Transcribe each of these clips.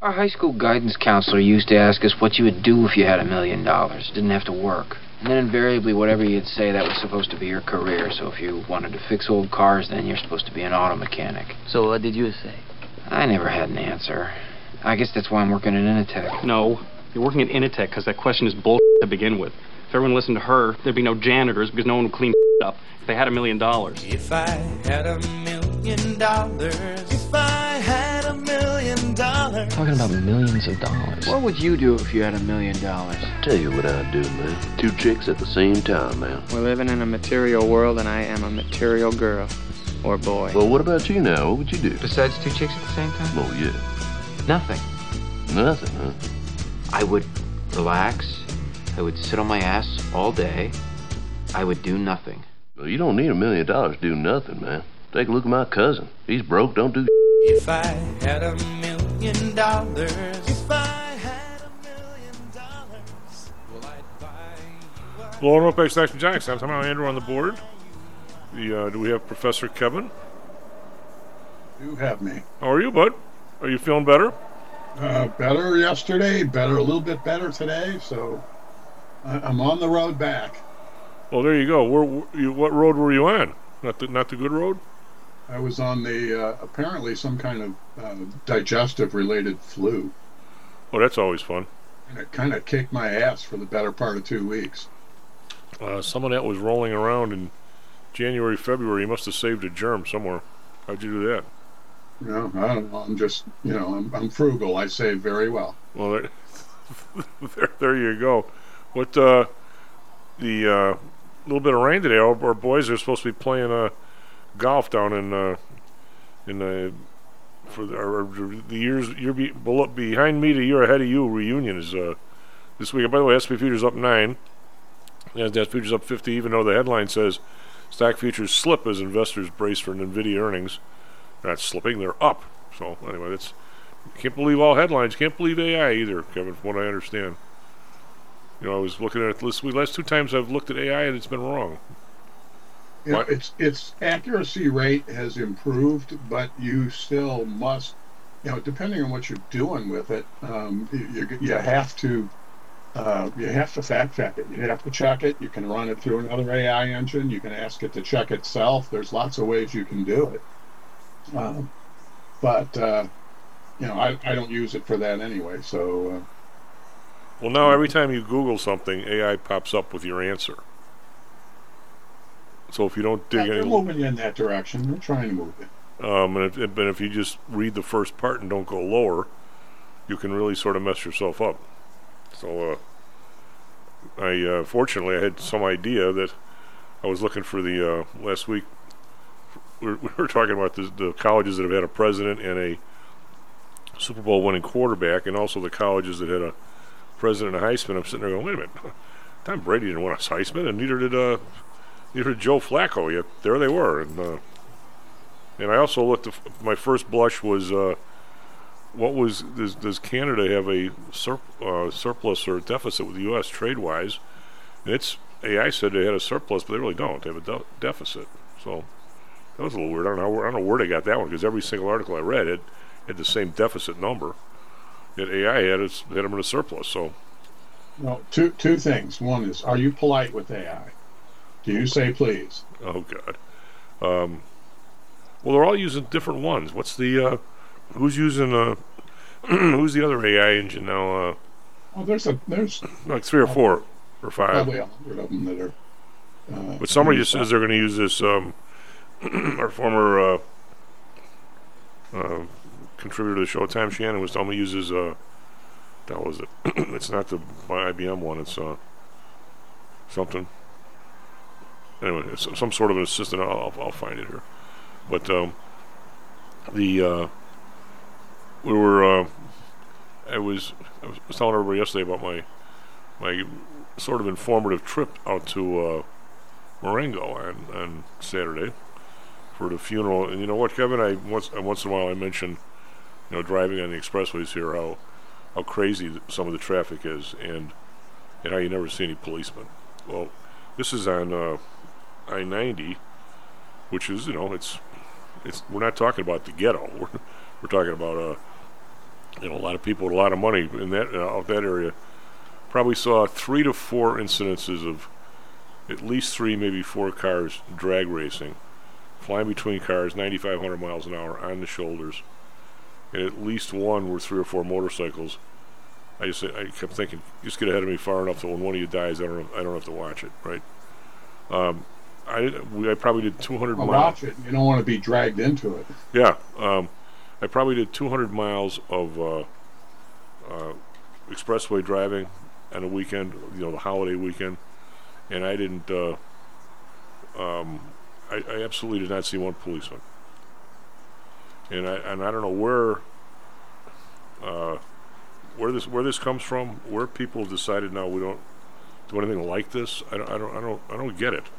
Our high school guidance counselor used to ask us what you would do if you had $1 million. Didn't have to work. And then invariably, whatever you'd say, that was supposed to be your career. So if you wanted to fix old cars, then you're supposed to be an auto mechanic. So what did you say? I never had an answer. I guess that's why I'm working at Initech. No, you're working at Initech because that question is bullshit to begin with. If everyone listened to her, there'd be no janitors because no one would clean up if they had $1 million. If I had $1 million, if I had $1 million. Talking about millions of dollars. What would you do if you had $1 million? Tell you what I'd do, man. 2 chicks at the same time, man. We're living in a material world, and I am a material girl. Or boy. Well, what about you now? What would you do? Besides 2 chicks at the same time? Oh, yeah. Nothing. Nothing, huh? I would relax. I would sit on my ass all day. I would do nothing. Well, you don't need $1 million to do nothing, man. Take a look at my cousin. He's broke, don't do If I had $1 million, if I had $1 million, well, I'd buy you a... Hello, and welcome back to Jack's. I'm Andrew on the board. Do we have Professor Kevin? You have me. How are you, bud? Are you feeling better? Better yesterday, a little bit better today, so I'm on the road back. Well, there you go. What road were you on? Not the good road? I was on the, apparently some kind of digestive-related flu. Oh, that's always fun. And it kind of kicked my ass for the better part of 2 weeks. Some of that was rolling around in January, February. You must have saved a germ somewhere. How'd you do that? No, I don't know. I'm just, I'm frugal. I save very well. Well, there you go. What, the little bit of rain today, our boys are supposed to be playing golf down for the year behind me, the year ahead of you reunion is this week. By the way, SP Futures up 9. NASDAQ Futures up 50, even though the headline says stock futures slip as investors brace for NVIDIA earnings. They're not slipping, they're up. So anyway, you can't believe all headlines. Can't believe AI either, Kevin, from what I understand. I was looking at it this week. Last 2 times I've looked at AI and it's been wrong. Its accuracy rate has improved, but you still must, depending on what you're doing with it, you have to fact check it. You have to check it. You can run it through another AI engine. You can ask it to check itself. There's lots of ways you can do it. But I don't use it for that anyway. So. Well, now every time you Google something, AI pops up with your answer. So if you don't dig they're moving in that direction. They're trying to move it. And if you just read the first part and don't go lower, you can really sort of mess yourself up. So fortunately, I had some idea that I was looking for the last week. We were talking about the colleges that have had a president and a Super Bowl winning quarterback, and also the colleges that had a president and a Heisman. I'm sitting there going, wait a minute, Tom Brady didn't win a Heisman, and neither did Joe Flacco. Yet there they were, and I also looked. My first blush was, does Canada have a surplus or deficit with the U.S. trade-wise? And AI said they had a surplus, but they really don't. They have a deficit. So that was a little weird. I don't know where they got that one, because every single article I read had the same deficit number. Yet AI had them in a surplus. So, well, two things. One is, are you polite with AI? Do you say please? Oh God. Well, they're all using different ones. What's the who's using who's the other AI engine now? Well, there's like 3 or 4 or 5. Probably 100 of them that are. But somebody just says they're going to use this. Our former contributor to the show, Tom Shannon, was telling me uses that was it. It's not the IBM one. It's something. Anyway, it's some sort of an assistant. I'll find it here. But I was telling everybody yesterday about my sort of informative trip out to Marengo on Saturday for the funeral. And you know what, Kevin? Once in a while I mention, driving on the expressways here, how crazy some of the traffic is, and how you never see any policemen. Well, this is on I-90, which is, it's we're not talking about the ghetto. We're talking about a lot of people with a lot of money in that out that area probably saw 3 to 4 incidences of at least 3, maybe 4 cars drag racing, flying between cars 9,500 miles an hour on the shoulders, and at least one were 3 or 4 motorcycles. I kept thinking, just get ahead of me far enough that when one of you dies, I don't have to watch it, right? I probably did 200 miles. Watch it. You don't want to be dragged into it. Yeah, I probably did 200 miles of expressway driving on a weekend, the holiday weekend, and I didn't. I absolutely did not see one policeman, and I don't know where this comes from. Where people decided now we don't do anything like this. I don't get it.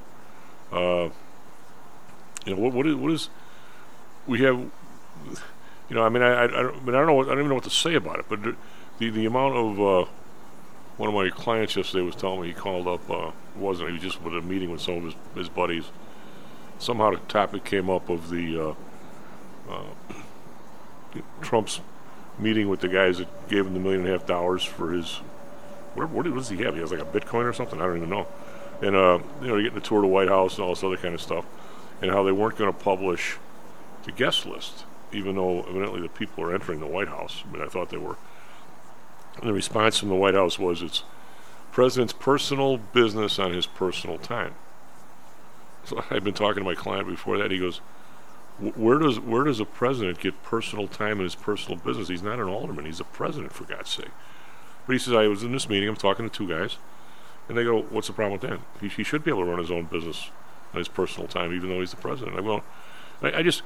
What is we have. I don't know. I don't even know what to say about it. But the amount of one of my clients yesterday was telling me he called up. He was just with a meeting with some of his buddies. Somehow the topic came up of the Trump's meeting with the guys that gave him the $1.5 million for his. What does he have? He has like a Bitcoin or something. I don't even know. And getting the tour of the White House and all this other kind of stuff, and how they weren't going to publish the guest list, even though evidently the people are entering the White House. I thought they were. And the response from the White House was, it's President's personal business on his personal time. So I've been talking to my client before that. He goes, where does a president get personal time in his personal business? He's not an alderman. He's a president, for God's sake. But he says, I was in this meeting. I'm talking to 2 guys. And they go, what's the problem with that? He should be able to run his own business on his personal time, even though he's the president. There's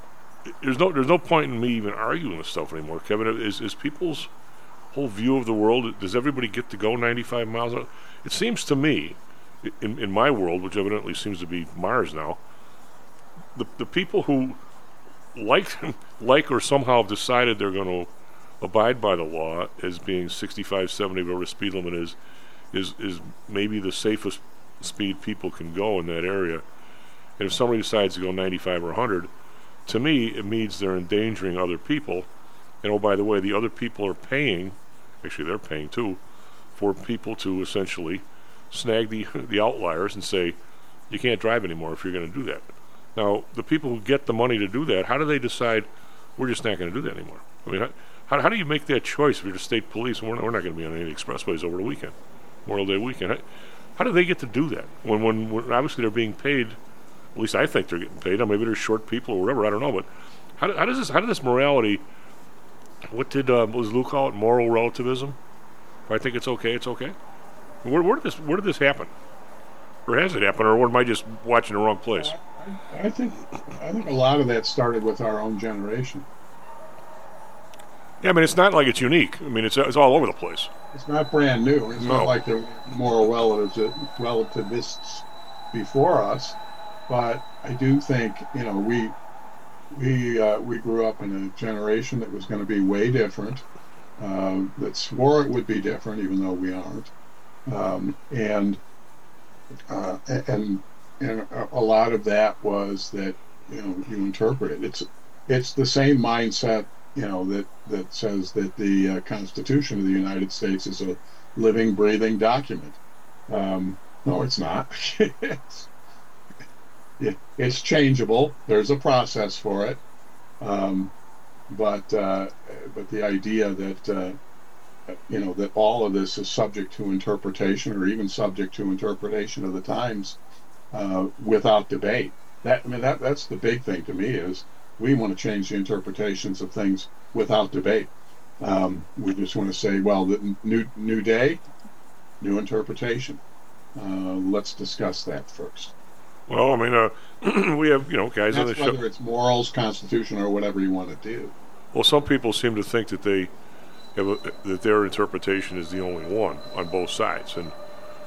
no point in me even arguing this stuff anymore, Kevin. Is people's whole view of the world, does everybody get to go 95 miles an hour? It seems to me, in my world, which evidently seems to be Mars now, the people who like or somehow have decided they're going to abide by the law as being 65, 70, whatever the speed limit is maybe the safest speed people can go in that area. And if somebody decides to go 95 or 100, to me it means they're endangering other people. And oh, by the way, the other people are paying, actually they're paying too, for people to essentially snag the outliers and say, you can't drive anymore if you're going to do that. Now, the people who get the money to do that, how do they decide we're just not going to do that anymore? I mean, how do you make that choice if you're the state police and we're not going to be on any expressways over the weekend? Memorial Day weekend. How do they get to do that when obviously they're being paid? At least I think they're getting paid. Or maybe they're short people or whatever. I don't know. But how does this morality? What did Lou call it? Moral relativism. If I think it's okay, it's okay. Where did this happen? Or has it happened? Or am I just watching the wrong place? I think a lot of that started with our own generation. Yeah, I mean, it's not like it's unique. I mean, it's all over the place. It's not brand new. It's not like there were moral relativists before us, but I do think we grew up in a generation that was going to be way different, that swore it would be different, even though we aren't, and a lot of that was that you interpret it. It's the same mindset. That says that the Constitution of the United States is a living, breathing document. No, it's not. It's changeable. There's a process for it. But the idea that that all of this is subject to interpretation, or even subject to interpretation of the times, without debate. That's the big thing to me is. We want to change the interpretations of things without debate. We just want to say, well, the new day, new interpretation. Let's discuss that first. Well, I mean, we have guys on the show. Whether it's morals, constitution, or whatever you want to do. Well, some people seem to think that that their interpretation is the only one on both sides, and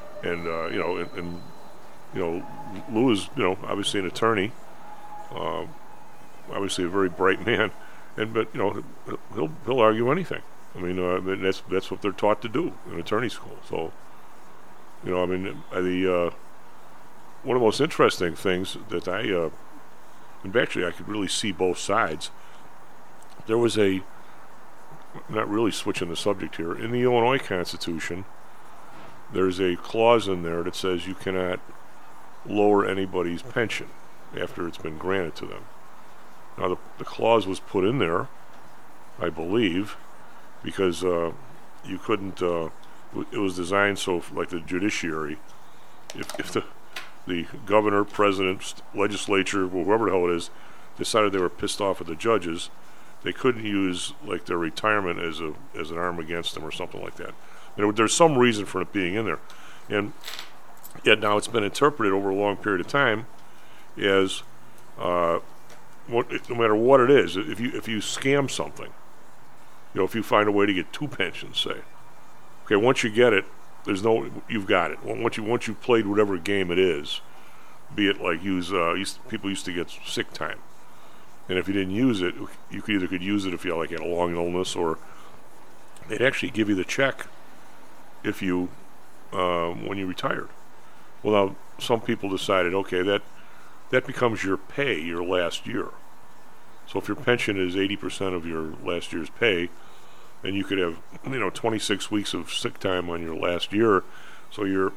Lou is obviously an attorney. Obviously a very bright man, but he'll argue anything. I mean, that's what they're taught to do in attorney school. So, one of the most interesting things that and actually I could really see both sides. There was not really switching the subject here. In the Illinois Constitution, there's a clause in there that says you cannot lower anybody's pension after it's been granted to them. Now, the clause was put in there, I believe, because you couldn't, it was designed so, like the judiciary, if the governor, president, legislature, whoever the hell it is, decided they were pissed off at the judges, they couldn't use like their retirement as an arm against them or something like that. There's some reason for it being in there, and yet now it's been interpreted over a long period of time as no matter what it is, if you scam something, if you find a way to get 2 pensions, say, okay, once you get it, you've got it. Once you've played whatever game it is, be it like people used to get sick time. And if you didn't use it, you could use it if you had a long illness, or they'd actually give you the check if you when you retired. Well, now some people decided, okay, that becomes your pay your last year. So if your pension is 80% of your last year's pay, then you could have 26 weeks of sick time on your last year. So your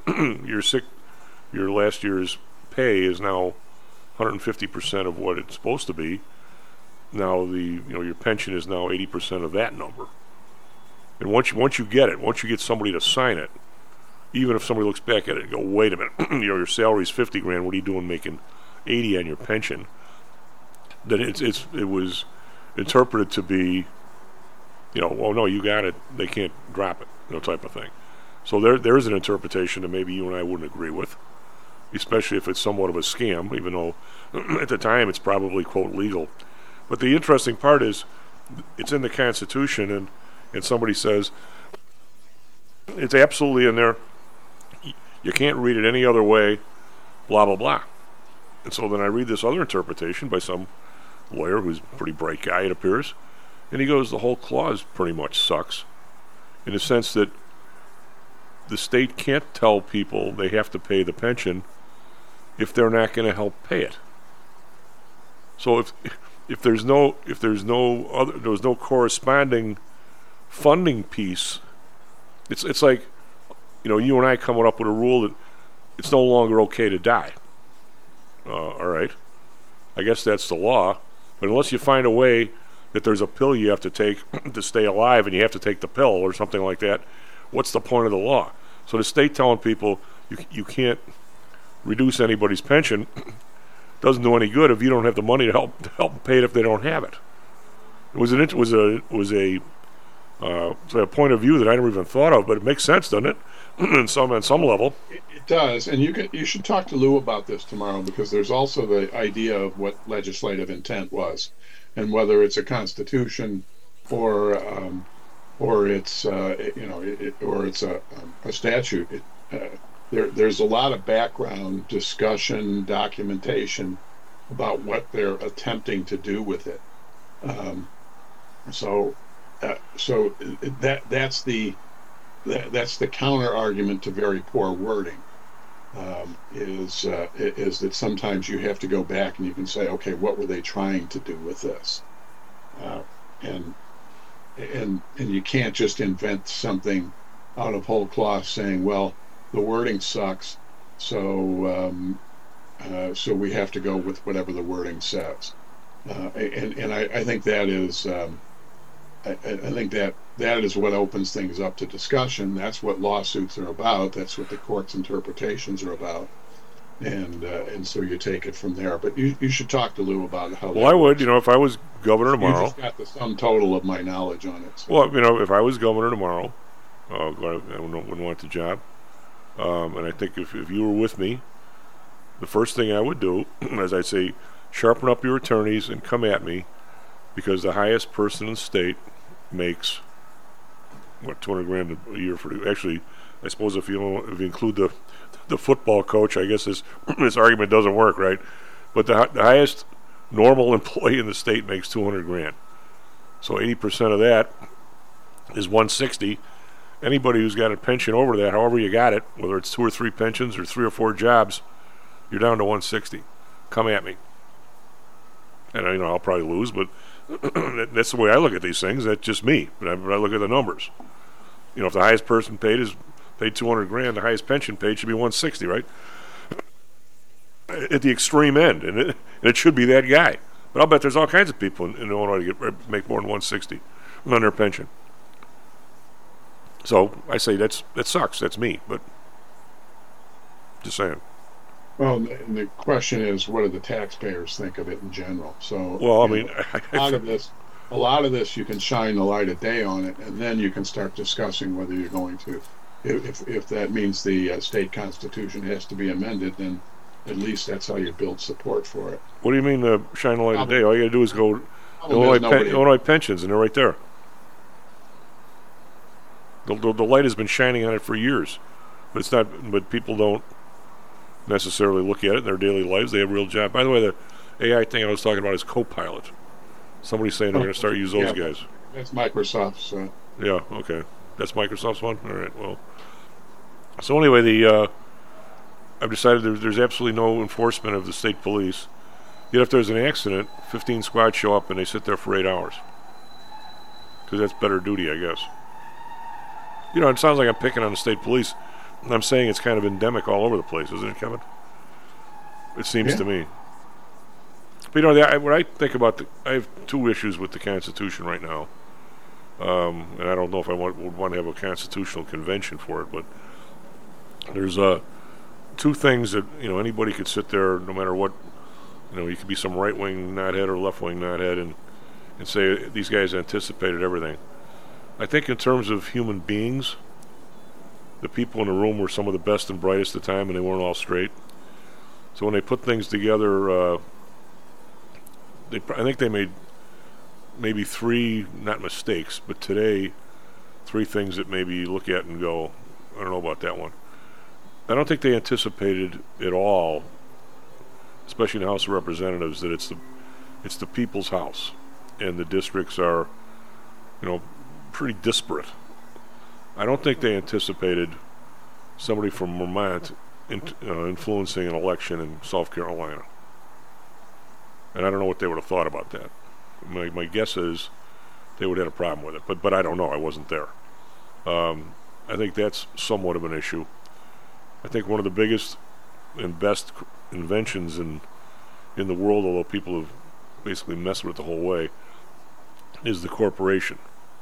last year's pay is now 150% of what it's supposed to be. Now your pension is now 80% of that number. And once you get it, once you get somebody to sign it, even if somebody looks back at it and go, wait a minute, your salary's $50,000, what are you doing making 80 on your pension? Then it was interpreted to be, well, no, you got it, they can't drop it, type of thing. So there is an interpretation that maybe you and I wouldn't agree with, especially if it's somewhat of a scam, even though at the time it's probably, quote, legal. But the interesting part is it's in the Constitution, and somebody says it's absolutely in there. You can't read it any other way, blah, blah, blah. And so then I read this other interpretation by some lawyer who's a pretty bright guy, it appears, and he goes, the whole clause pretty much sucks, in the sense that the state can't tell people they have to pay the pension if they're not going to help pay it. So if there's no corresponding funding piece, it's like, you and I coming up with a rule that it's no longer okay to die. All right, I guess that's the law, but unless you find a way that there's a pill you have to take to stay alive, and you have to take the pill or something like that, what's the point of the law? So the state telling people you can't reduce anybody's pension doesn't do any good if you don't have the money to help pay it if they don't have it. It was a point of view that I never even thought of, but it makes sense, doesn't it? on some level. It does, and you should talk to Lou about this tomorrow, because there's also the idea of what legislative intent was, and whether it's a constitution or it's a statute. There's a lot of background discussion, documentation about what they're attempting to do with it. So that's the counter argument to very poor wording. Is that sometimes you have to go back and you can say, okay, what were they trying to do with this? And you can't just invent something out of whole cloth saying, well, the wording sucks, so we have to go with whatever the wording says. And I think that is I think that is what opens things up to discussion. That's what lawsuits are about. That's what the court's interpretations are about. And so you take it from there. But you should talk to Lou about how. Well, I would. If I was governor tomorrow. You just got the sum total of my knowledge on it. So. Well, if I was governor tomorrow, I wouldn't want the job. And I think if you were with me, the first thing I would do, as I say, sharpen up your attorneys and come at me, because the highest person in the state makes $200,000 a year for. Actually, I suppose if you include the football coach, I guess this argument doesn't work, right? But the highest normal employee in the state makes $200,000. So 80% of that is $160,000. Anybody who's got a pension over that, however you got it, whether it's 2 or 3 pensions or 3 or 4 jobs, you're down to $160,000. Come at me. And I'll probably lose, but That's the way I look at these things. That's just me. But I look at the numbers. You know, if the highest person paid $200,000, the highest pension paid should be 160, right? At the extreme end, and it should be that guy. But I'll bet there's all kinds of people in Illinois to make more than 160 on their pension. So I say that sucks. That's me. But just saying. Well, the question is, what do the taxpayers think of it in general? So, well, I mean, a lot of this, you can shine the light of day on it, and then you can start discussing whether you're going to, if that means the state constitution has to be amended, then at least that's how you build support for it. What do you mean shine the light of day? All you got to do is go Illinois pensions, and they're right there. The light has been shining on it for years, but it's not. But people don't necessarily look at it in their daily lives. They have a real job. By the way, the AI thing I was talking about is Copilot. Somebody's saying they're going to start use those guys. That's Microsoft's. Yeah, okay. That's Microsoft's one? All right, well. So anyway, I've decided there's absolutely no enforcement of the state police. Yet if there's an accident, 15 squads show up and they sit there for 8 hours. Because that's better duty, I guess. You know, it sounds like I'm picking on the state police. I'm saying it's kind of endemic all over the place, isn't it, Kevin? It seems to me. But, you know, what I think about, I have two issues with the Constitution right now. And I don't know if I would want to have a constitutional convention for it, but there's two things that, you know, anybody could sit there, no matter what, you know, you could be some right-wing knothead or left-wing knothead and say these guys anticipated everything. I think in terms of human beings, the people in the room were some of the best and brightest at the time, and they weren't all straight. So when they put things together, I think they made maybe three, not mistakes, but today, three things that maybe you look at and go, I don't know about that one. I don't think they anticipated at all, especially in the House of Representatives, that it's the people's house, and the districts are, you know, pretty disparate. I don't think they anticipated somebody from Vermont influencing an election in South Carolina. And I don't know what they would have thought about that. My guess is they would have had a problem with it, but I don't know. I wasn't there. I think that's somewhat of an issue. I think one of the biggest and best inventions in the world, although people have basically messed with it the whole way, is the corporation.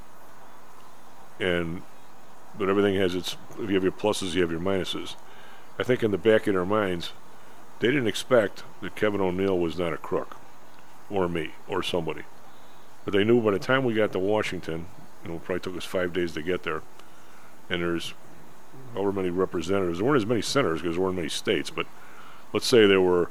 But everything has its, if you have your pluses, you have your minuses. I think in the back of their minds, they didn't expect that Kevin O'Neill was not a crook, or me, or somebody. But they knew by the time we got to Washington, you know, it probably took us 5 days to get there, and there's however many representatives. There weren't as many senators because there weren't many states, but let's say there were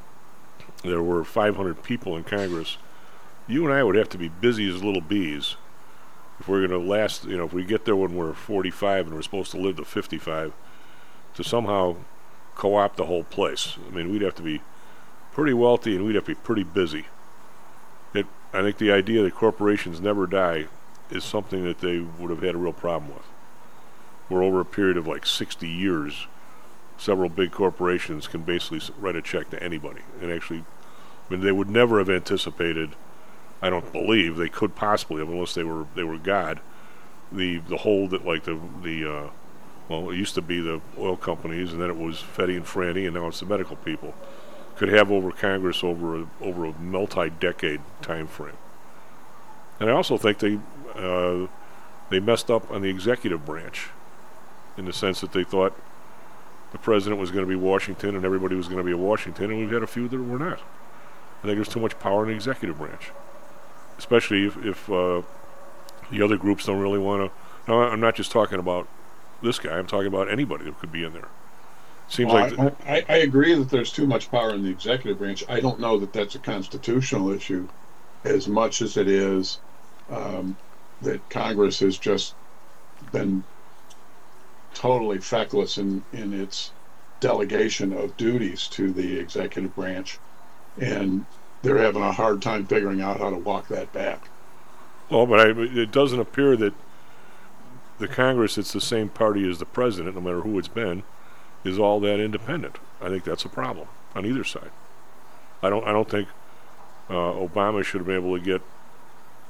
500 people in Congress. You and I would have to be busy as little bees if we're going to last, you know, if we get there when we're 45 and we're supposed to live to 55, to somehow co-opt the whole place. I mean, we'd have to be pretty wealthy and we'd have to be pretty busy. I think the idea that corporations never die is something that they would have had a real problem with. Where over a period of like 60 years, several big corporations can basically write a check to anybody. And actually, I mean, they would never have anticipated, I don't believe they could possibly have, unless they were God, the hold that like well, it used to be the oil companies, and then it was Fetty and Franny, and now it's the medical people, could have over Congress over a multi-decade time frame. And I also think they messed up on the executive branch, in the sense that they thought the president was going to be Washington and everybody was going to be Washington, and we've had a few that were not. I think there's too much power in the executive branch, especially if the other groups don't really want to. Now, I'm not just talking about this guy. I'm talking about anybody that could be in there. Seems I agree that there's too much power in the executive branch. I don't know that that's a constitutional issue as much as it is that Congress has just been totally feckless in its delegation of duties to the executive branch, and they're having a hard time figuring out how to walk that back. Well, but it doesn't appear that the Congress, it's the same party as the president, no matter who it's been, is all that independent. I think that's a problem on either side. I don't think Obama should have been able to get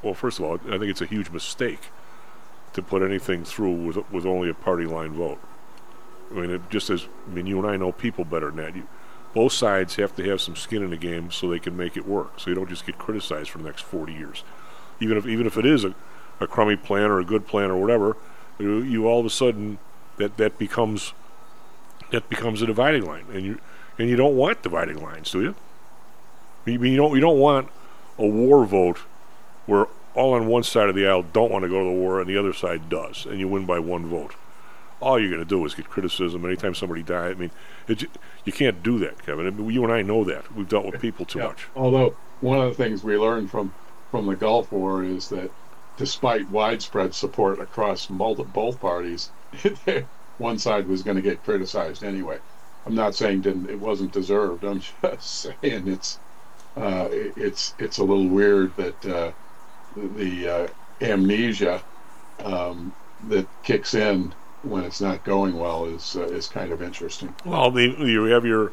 well, first of all, I think it's a huge mistake to put anything through with only a party line vote. I mean, you and I know people better than that. Both sides have to have some skin in the game so they can make it work. So you don't just get criticized for the next 40 years, even if it is a crummy plan or a good plan or whatever. You all of a sudden that becomes a dividing line, and you don't want dividing lines, do you? You don't want a war vote where all on one side of the aisle don't want to go to the war and the other side does, and you win by one vote. All you're going to do is get criticism anytime somebody dies. I mean, you can't do that, Kevin. I mean, you and I know that. We've dealt with people too much. Although one of the things we learned from the Gulf War is that despite widespread support across both parties, one side was going to get criticized anyway. I'm not saying it wasn't deserved. I'm just saying it's a little weird that the amnesia that kicks in when it's not going well is kind of interesting. Well, you have your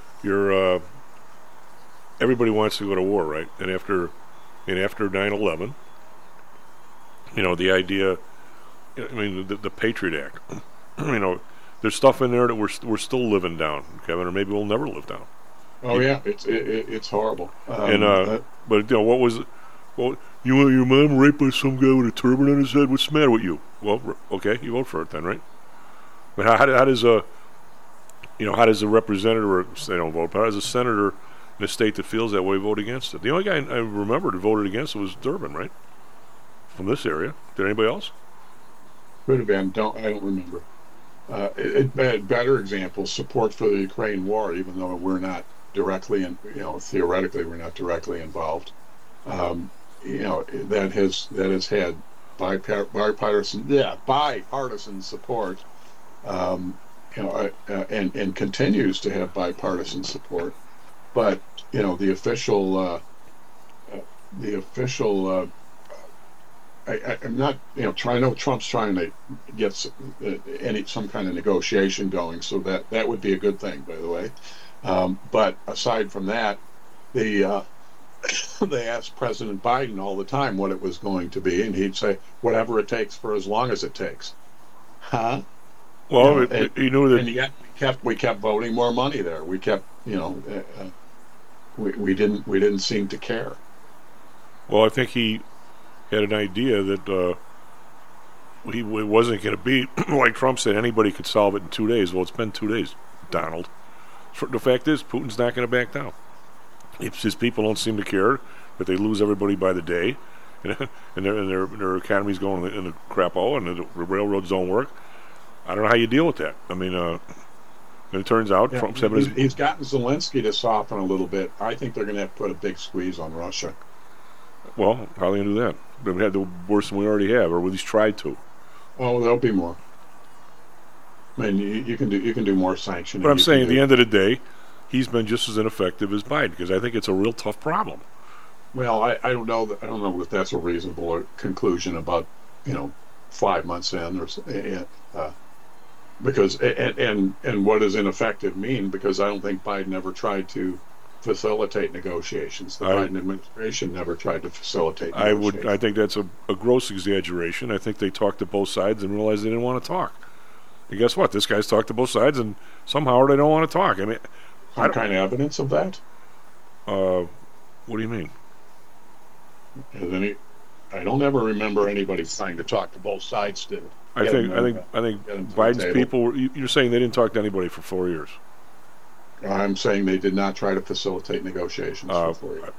everybody wants to go to war, right? And after 9/11, the idea, I mean, the Patriot Act, there's stuff in there that we're still living down, Kevin, or maybe we'll never live down. Oh yeah, it's horrible. But what was? Well, your mom raped by some guy with a turban on his head. What's the matter with you? Well, okay, you vote for it then, right? But how does a representative, or they don't vote, but how does a senator in a state that feels that way vote against it? The only guy I remember that voted against it was Durbin, right? From this area. Did anybody else? Could have been. I don't remember. Better example: support for the Ukraine war, even though we're not directly, theoretically, we're not directly involved. That has had bipartisan support, and continues to have bipartisan support. But the official, I'm not I know Trump's trying to get some kind of negotiation going, so that would be a good thing, by the way. But aside from that, they asked President Biden all the time what it was going to be, and he'd say, whatever it takes for as long as it takes. Huh? Well, he knew that. And yet we kept voting more money there. We kept, we didn't seem to care. Well, I think he had an idea that he wasn't going to be, like Trump said, anybody could solve it in 2 days. Well, it's been 2 days, Donald. The fact is, Putin's not going to back down. His people don't seem to care that they lose everybody by the day, and their economy's going in the crapo, and the railroads don't work. I don't know how you deal with that. I mean, and it turns out Trump's having he's gotten Zelensky to soften a little bit. I think they're going to have to put a big squeeze on Russia. Well, how are they going to do that? They've had the worse than we already have, or at least tried to. Oh, there'll be more. I mean, you can do more sanctioning. But I'm saying, at the end of the day, he's been just as ineffective as Biden, because I think it's a real tough problem. Well, I don't know that that's a reasonable conclusion about 5 months in, or because and what does ineffective mean? Because I don't think Biden ever tried to facilitate negotiations. The Biden administration never tried to facilitate negotiations. I think that's a gross exaggeration. I think they talked to both sides and realized they didn't want to talk. And guess what? This guy's talked to both sides, and somehow they don't want to talk. I mean, some kind of evidence of that? What do you mean? I don't ever remember anybody trying to talk to both sides. I think Biden's people. You're saying they didn't talk to anybody for 4 years. I'm saying they did not try to facilitate negotiations for 4 years.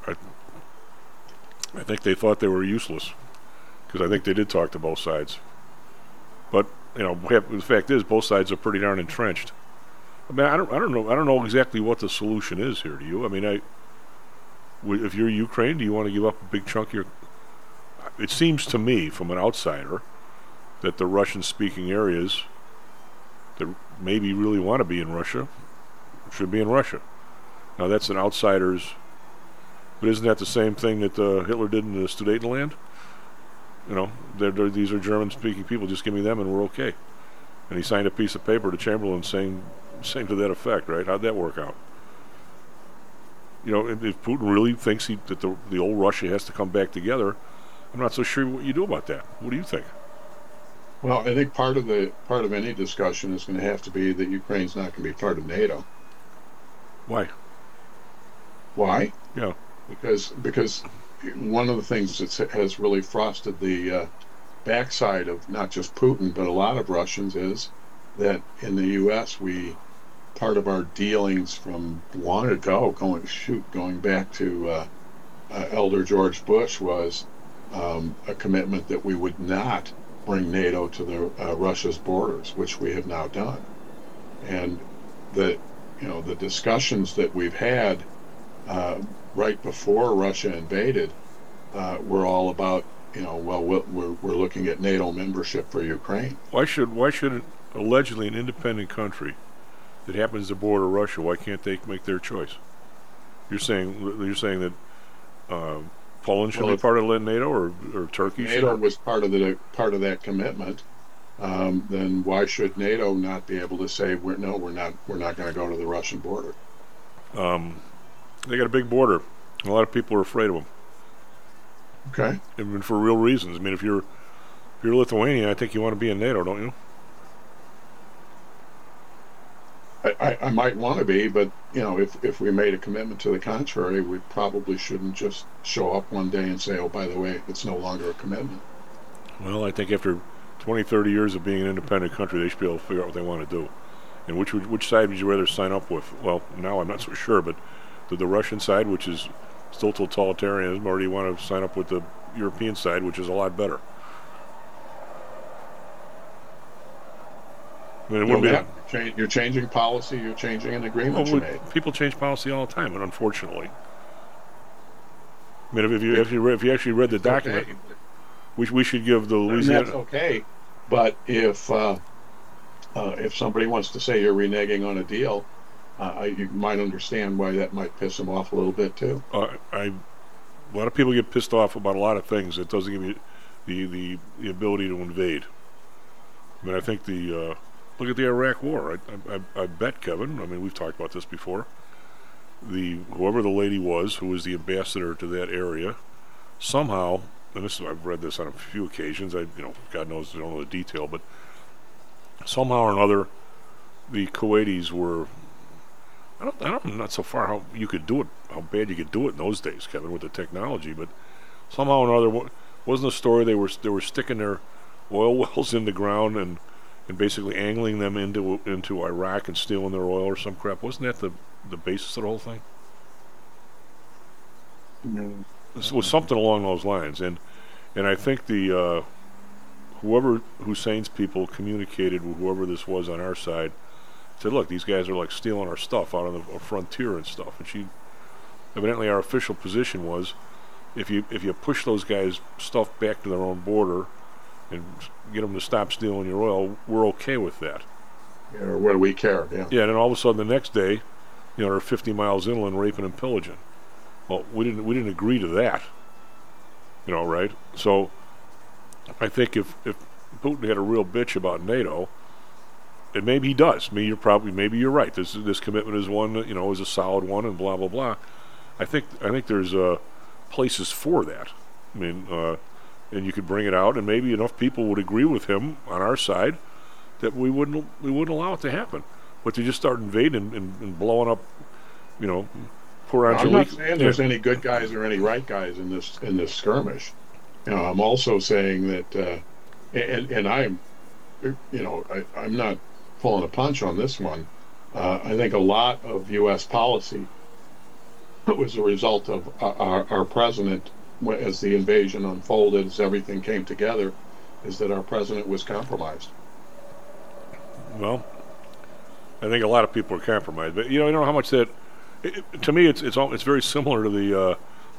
I think they thought they were useless, because I think they did talk to both sides. But the fact is, both sides are pretty darn entrenched. I mean, I don't know exactly what the solution is here. Do you? I mean, if you're Ukraine, do you want to give up a big chunk of your? It seems to me, from an outsider, that the Russian-speaking areas that maybe really want to be in Russia should be in Russia. Now, that's an outsider's. But isn't that the same thing that Hitler did in the Sudetenland? These are German-speaking people. Just give me them, and we're okay. And he signed a piece of paper to Chamberlain saying to that effect, right? How'd that work out? If Putin really thinks that the old Russia has to come back together, I'm not so sure what you do about that. What do you think? Well, I think part of any discussion is going to have to be that Ukraine's not going to be part of NATO. Why? Why? Yeah. Because one of the things that has really frosted the backside of not just Putin but a lot of Russians is that in the U.S. part of our dealings from long ago, going back to Elder George Bush, was a commitment that we would not bring NATO to the Russia's borders, which we have now done. And the discussions that we've had right before Russia invaded were all about, we're looking at NATO membership for Ukraine. Why should allegedly an independent country that happens to border Russia, why can't they make their choice? You're saying that Poland should be part of NATO, or Turkey? NATO was part of that commitment. Then why should NATO not be able to say we're not going to go to the Russian border? They got a big border. A lot of people are afraid of them. Okay. And for real reasons. I mean, if you're Lithuanian, I think you want to be in NATO, don't you? I might want to be, but if we made a commitment to the contrary, we probably shouldn't just show up one day and say, oh, by the way, it's no longer a commitment. Well, I think after 20, 30 years of being an independent country, they should be able to figure out what they want to do. And which side would you rather sign up with? Well, now I'm not so sure, but the Russian side, which is still totalitarianism, or do you want to sign up with the European side, which is a lot better? I mean, it wouldn't be you're changing policy. You're changing an agreement you made. People change policy all the time, and unfortunately, I mean, if you actually read the document, okay. we should give the Louisiana. That's okay, but if somebody wants to say you're reneging on a deal, you might understand why that might piss them off a little bit too. A lot of people get pissed off about a lot of things. It doesn't give you the ability to invade. I mean, I think look at the Iraq War. I bet, Kevin, I mean, we've talked about this before, whoever the lady was who was the ambassador to that area, somehow, and I've read this on a few occasions, God knows I don't know the detail, but somehow or another, the Kuwaitis were, I'm not so far how you could do it, how bad you could do it in those days, Kevin, with the technology, but somehow or another, wasn't the story they were sticking their oil wells in the ground and basically angling them into Iraq and stealing their oil or some crap? Wasn't that the basis of the whole thing? No. This was something along those lines, and I think whoever Hussein's people communicated with whoever this was on our side, said, look, these guys are like stealing our stuff out on the frontier and stuff. And evidently our official position was, if you push those guys' stuff back to their own border and get them to stop stealing your oil, we're okay with that. Yeah, or what do we care? Yeah. Yeah, and then all of a sudden the next day, they're 50 miles inland raping and pillaging. Well, we didn't agree to that. Right? So I think if Putin had a real bitch about NATO, and maybe he does. Maybe you're right. This commitment is one that, is a solid one, and blah blah blah. I think there's places for that. I mean, and you could bring it out, and maybe enough people would agree with him on our side that we wouldn't allow it to happen. But to just start invading and blowing up, poor Angelique. I'm not saying there's any good guys or any right guys in this skirmish. I'm also saying that, and I'm not pulling a punch on this one. I think a lot of U.S. policy was a result of our president, as the invasion unfolded, as everything came together, is that our president was compromised. Well, I think a lot of people are compromised, but you know how much that. To me, it's very similar to the.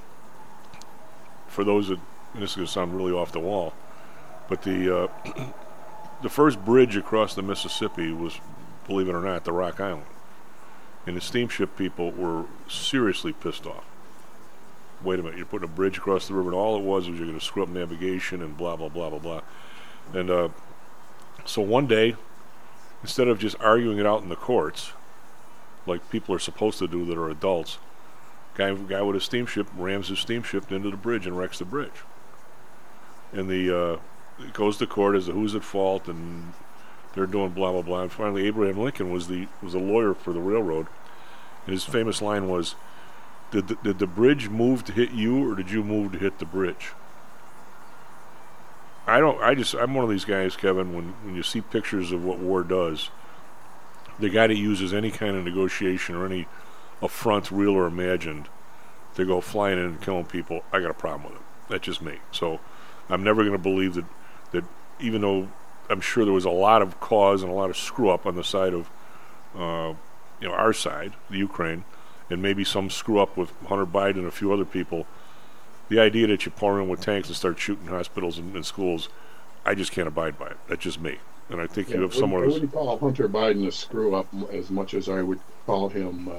For those that, and this is going to sound really off the wall, but the first bridge across the Mississippi was, believe it or not, the Rock Island, and the steamship people were seriously pissed off. Wait a minute, you're putting a bridge across the river, and all it was you're going to screw up navigation and blah, blah, blah, blah, blah. And so one day, instead of just arguing it out in the courts, like people are supposed to do that are adults, guy with a steamship rams his steamship into the bridge and wrecks the bridge. and it goes to court as to who's at fault, and they're doing blah blah blah. And finally, Abraham Lincoln was a lawyer for the railroad, and his famous line was, "Did the bridge move to hit you, or did you move to hit the bridge?" I'm one of these guys, Kevin. When you see pictures of what war does, the guy that uses any kind of negotiation or any affront, real or imagined, to go flying in and killing people, I got a problem with it. That's just me. So I'm never going to believe that even though I'm sure there was a lot of cause and a lot of screw up on the side of our side, the Ukraine, and maybe some screw up with Hunter Biden and a few other people, the idea that you pour in with tanks and start shooting hospitals and schools, I just can't abide by it. That's just me. And I think you have someone I wouldn't call Hunter Biden a screw up as much as I would call him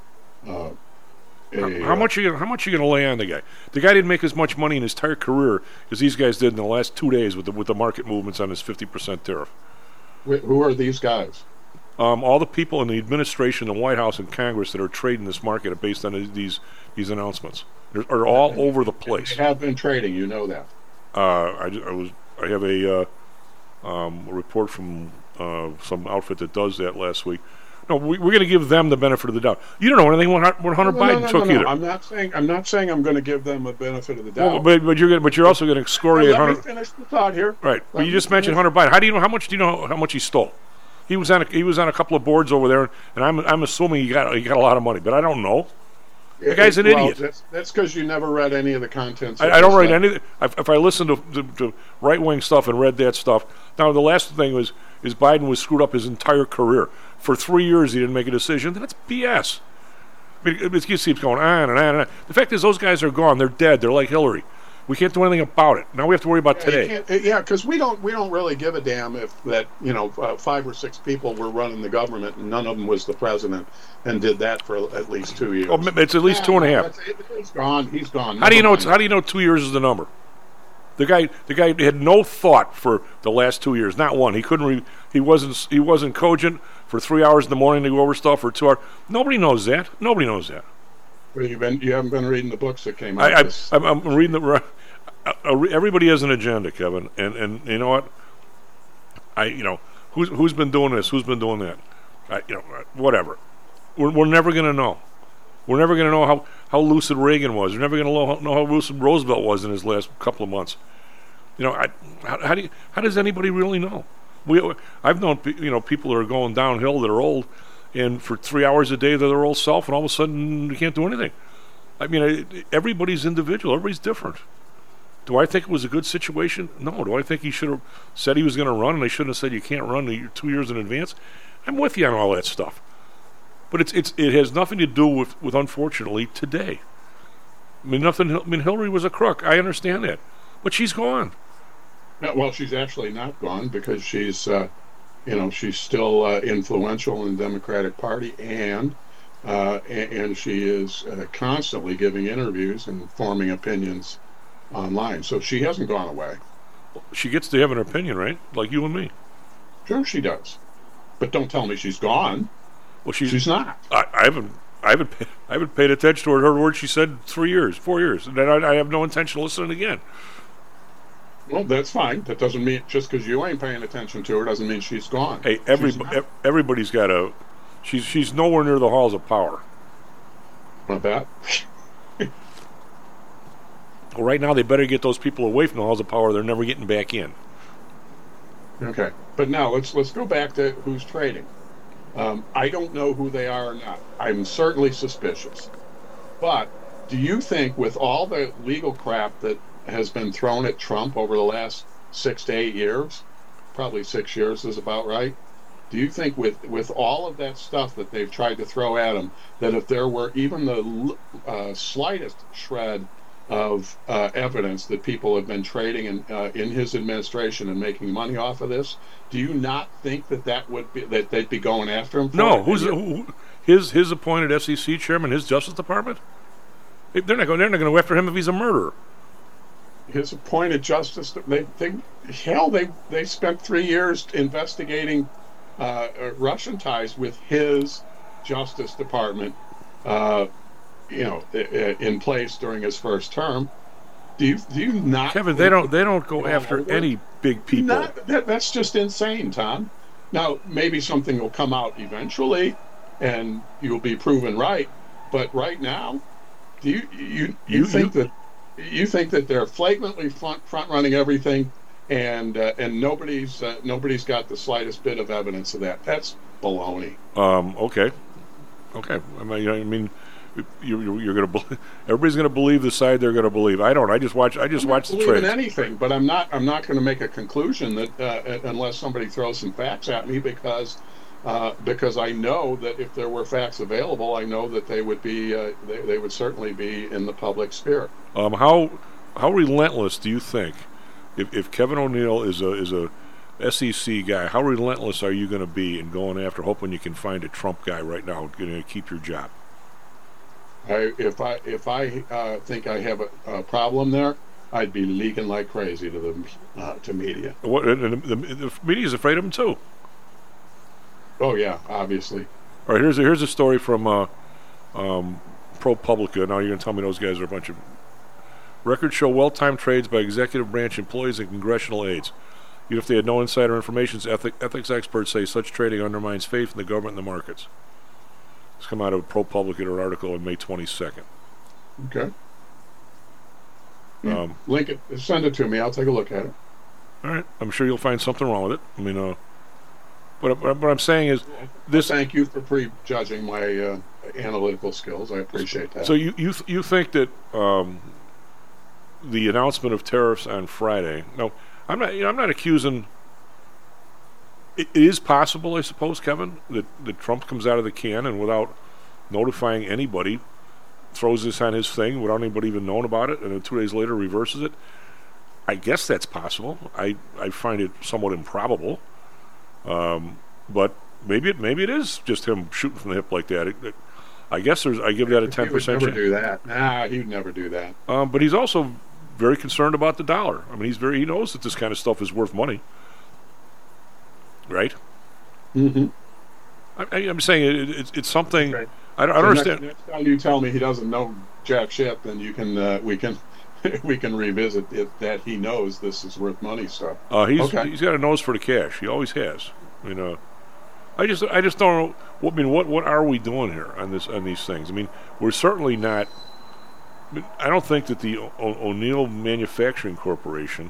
how much are you going to lay on the guy? The guy didn't make as much money in his entire career as these guys did in the last 2 days with the market movements on his 50% tariff. Who are these guys? All the people in the administration, the White House, and Congress that are trading this market are based on these announcements. They're all over the place. They have been trading, you know that. I have a report from some outfit that does that last week. No, we're going to give them the benefit of the doubt. You don't know anything what Hunter Biden took either. I'm not saying I'm going to give them a benefit of the doubt. Well, but you're also going to excoriate Hunter. Let me finish the thought here. Right. Well, you just mentioned Hunter Biden. How much do you know how much he stole? He was on a couple of boards over there, and I'm assuming he got a lot of money, but I don't know. The guy's an idiot. That's because you never read any of the contents. I don't read anything. If I listened to right-wing stuff and read that stuff. Now, the last thing is Biden was screwed up his entire career. For 3 years, he didn't make a decision. That's BS. I mean, it just keeps going on and on and on. The fact is, those guys are gone. They're dead. They're like Hillary. We can't do anything about it. Now we have to worry about today. Because we don't really give a damn if that 5 or 6 people were running the government and none of them was the president and did that for at least 2 years. Oh, it's at least 2.5. He's gone. He's gone. How do you know 2 years is the number? The guy had no thought for the last 2 years. Not one. He wasn't cogent for 3 hours in the morning to go over stuff for 2 hours. Nobody knows that. Well, you haven't been reading the books that came out. I'm reading the. Everybody has an agenda, Kevin, and you know what? Who's been doing this? Who's been doing that? Whatever. We're never going to know. We're never going to know how lucid Reagan was. We're never going to know how lucid Roosevelt was in his last couple of months. How does anybody really know? I've known people that are going downhill that are old, and for 3 hours a day they're their old self, and all of a sudden you can't do anything. I mean, everybody's individual. Everybody's different. Do I think it was a good situation? No. Do I think he should have said he was going to run, and they shouldn't have said you can't run 2 years in advance? I'm with you on all that stuff. But it has nothing to do with unfortunately today. I mean, Hillary was a crook. I understand that, but she's gone. Well, she's actually not gone because she's she's still influential in the Democratic Party, and she is constantly giving interviews and forming opinions online. So she hasn't gone away. She gets to have an opinion, right? Like you and me. Sure, she does. But don't tell me she's gone. Well, she's not. I haven't paid attention to her words. She said 4 years, and then I have no intention of listening again. Well, that's fine. That doesn't mean just because you ain't paying attention to her doesn't mean she's gone. Hey, everybody's got a. She's nowhere near the halls of power. Not that. Well, right now they better get those people away from the halls of power. They're never getting back in. Okay, but now let's go back to who's trading. I don't know who they are or not. I'm certainly suspicious. But do you think with all the legal crap that has been thrown at Trump over the last 6 to 8 years, probably 6 years is about right, do you think with all of that stuff that they've tried to throw at him, that if there were even the slightest shred of evidence that people have been trading in his administration and making money off of this, do you not think that would be that they'd be going after him for No, his appointed SEC chairman, his Justice Department? They're not going to go after him if he's a murderer. His appointed justice, they spent 3 years investigating Russian ties with his Justice Department in place during his first term. Do you not? Kevin, they don't go after any big people. That's just insane, Tom. Now, maybe something will come out eventually, and you'll be proven right. But right now, do you think that they're flagrantly front running everything, and nobody's got the slightest bit of evidence of that? That's baloney. Okay. I mean, you're gonna everybody's gonna believe the side they're gonna believe. I don't. I just watch the trades. I'm not believing anything, but I'm not going to make a conclusion that unless somebody throws some facts at me, because I know that if there were facts available, I know that they would be they would certainly be in the public sphere. How relentless do you think, if Kevin O'Neill is a SEC guy, how relentless are you going to be in going after, hoping you can find a Trump guy right now going to keep your job? If I think I have a problem there, I'd be leaking like crazy to media. And the media's afraid of him too. Oh yeah, obviously. All right, here's a story from ProPublica. Now you're going to tell me those guys are a bunch of records show well-timed trades by executive branch employees and congressional aides. Even if they had no insider information, ethics experts say such trading undermines faith in the government and the markets. It's come out of ProPublica, an article on May 22nd. Okay. Link it. Send it to me. I'll take a look at it. All right. I'm sure you'll find something wrong with it. I mean, what I'm saying is this. Thank you for prejudging my analytical skills. I appreciate that. So you think that the announcement of tariffs on Friday? No, I'm not accusing. It is possible, I suppose, Kevin, that Trump comes out of the can and without notifying anybody, throws this on his thing without anybody even knowing about it, and then 2 days later reverses it. I guess that's possible. I find it somewhat improbable, but maybe it is just him shooting from the hip like that. I guess I give that a 10%. He would never do that. Nah, he would never do that. But he's also very concerned about the dollar. I mean, he knows that this kind of stuff is worth money. Right? Mm-hmm. I'm saying it's something. Okay. I don't understand. Next time you tell me he doesn't know jack shit, then you can we can revisit it, that he knows this is worth money stuff. He's got a nose for the cash. He always has. I mean, I just don't know. What are we doing here on these things? I mean, we're certainly not. I don't think that the O'Neill Manufacturing Corporation.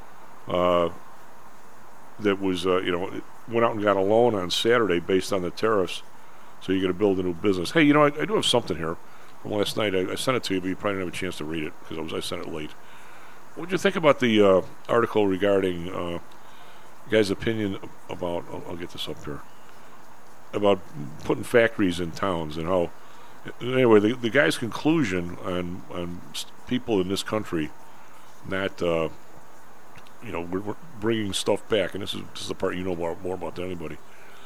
That was, went out and got a loan on Saturday based on the tariffs, so you're going to build a new business. Hey, I do have something here from last night. I sent it to you, but you probably didn't have a chance to read it because I sent it late. What did you think about the article regarding guy's opinion about? I'll get this up here. About putting factories in towns and how. Anyway, the guy's conclusion on people in this country not. We're bringing stuff back, and this is the part you know more about than anybody.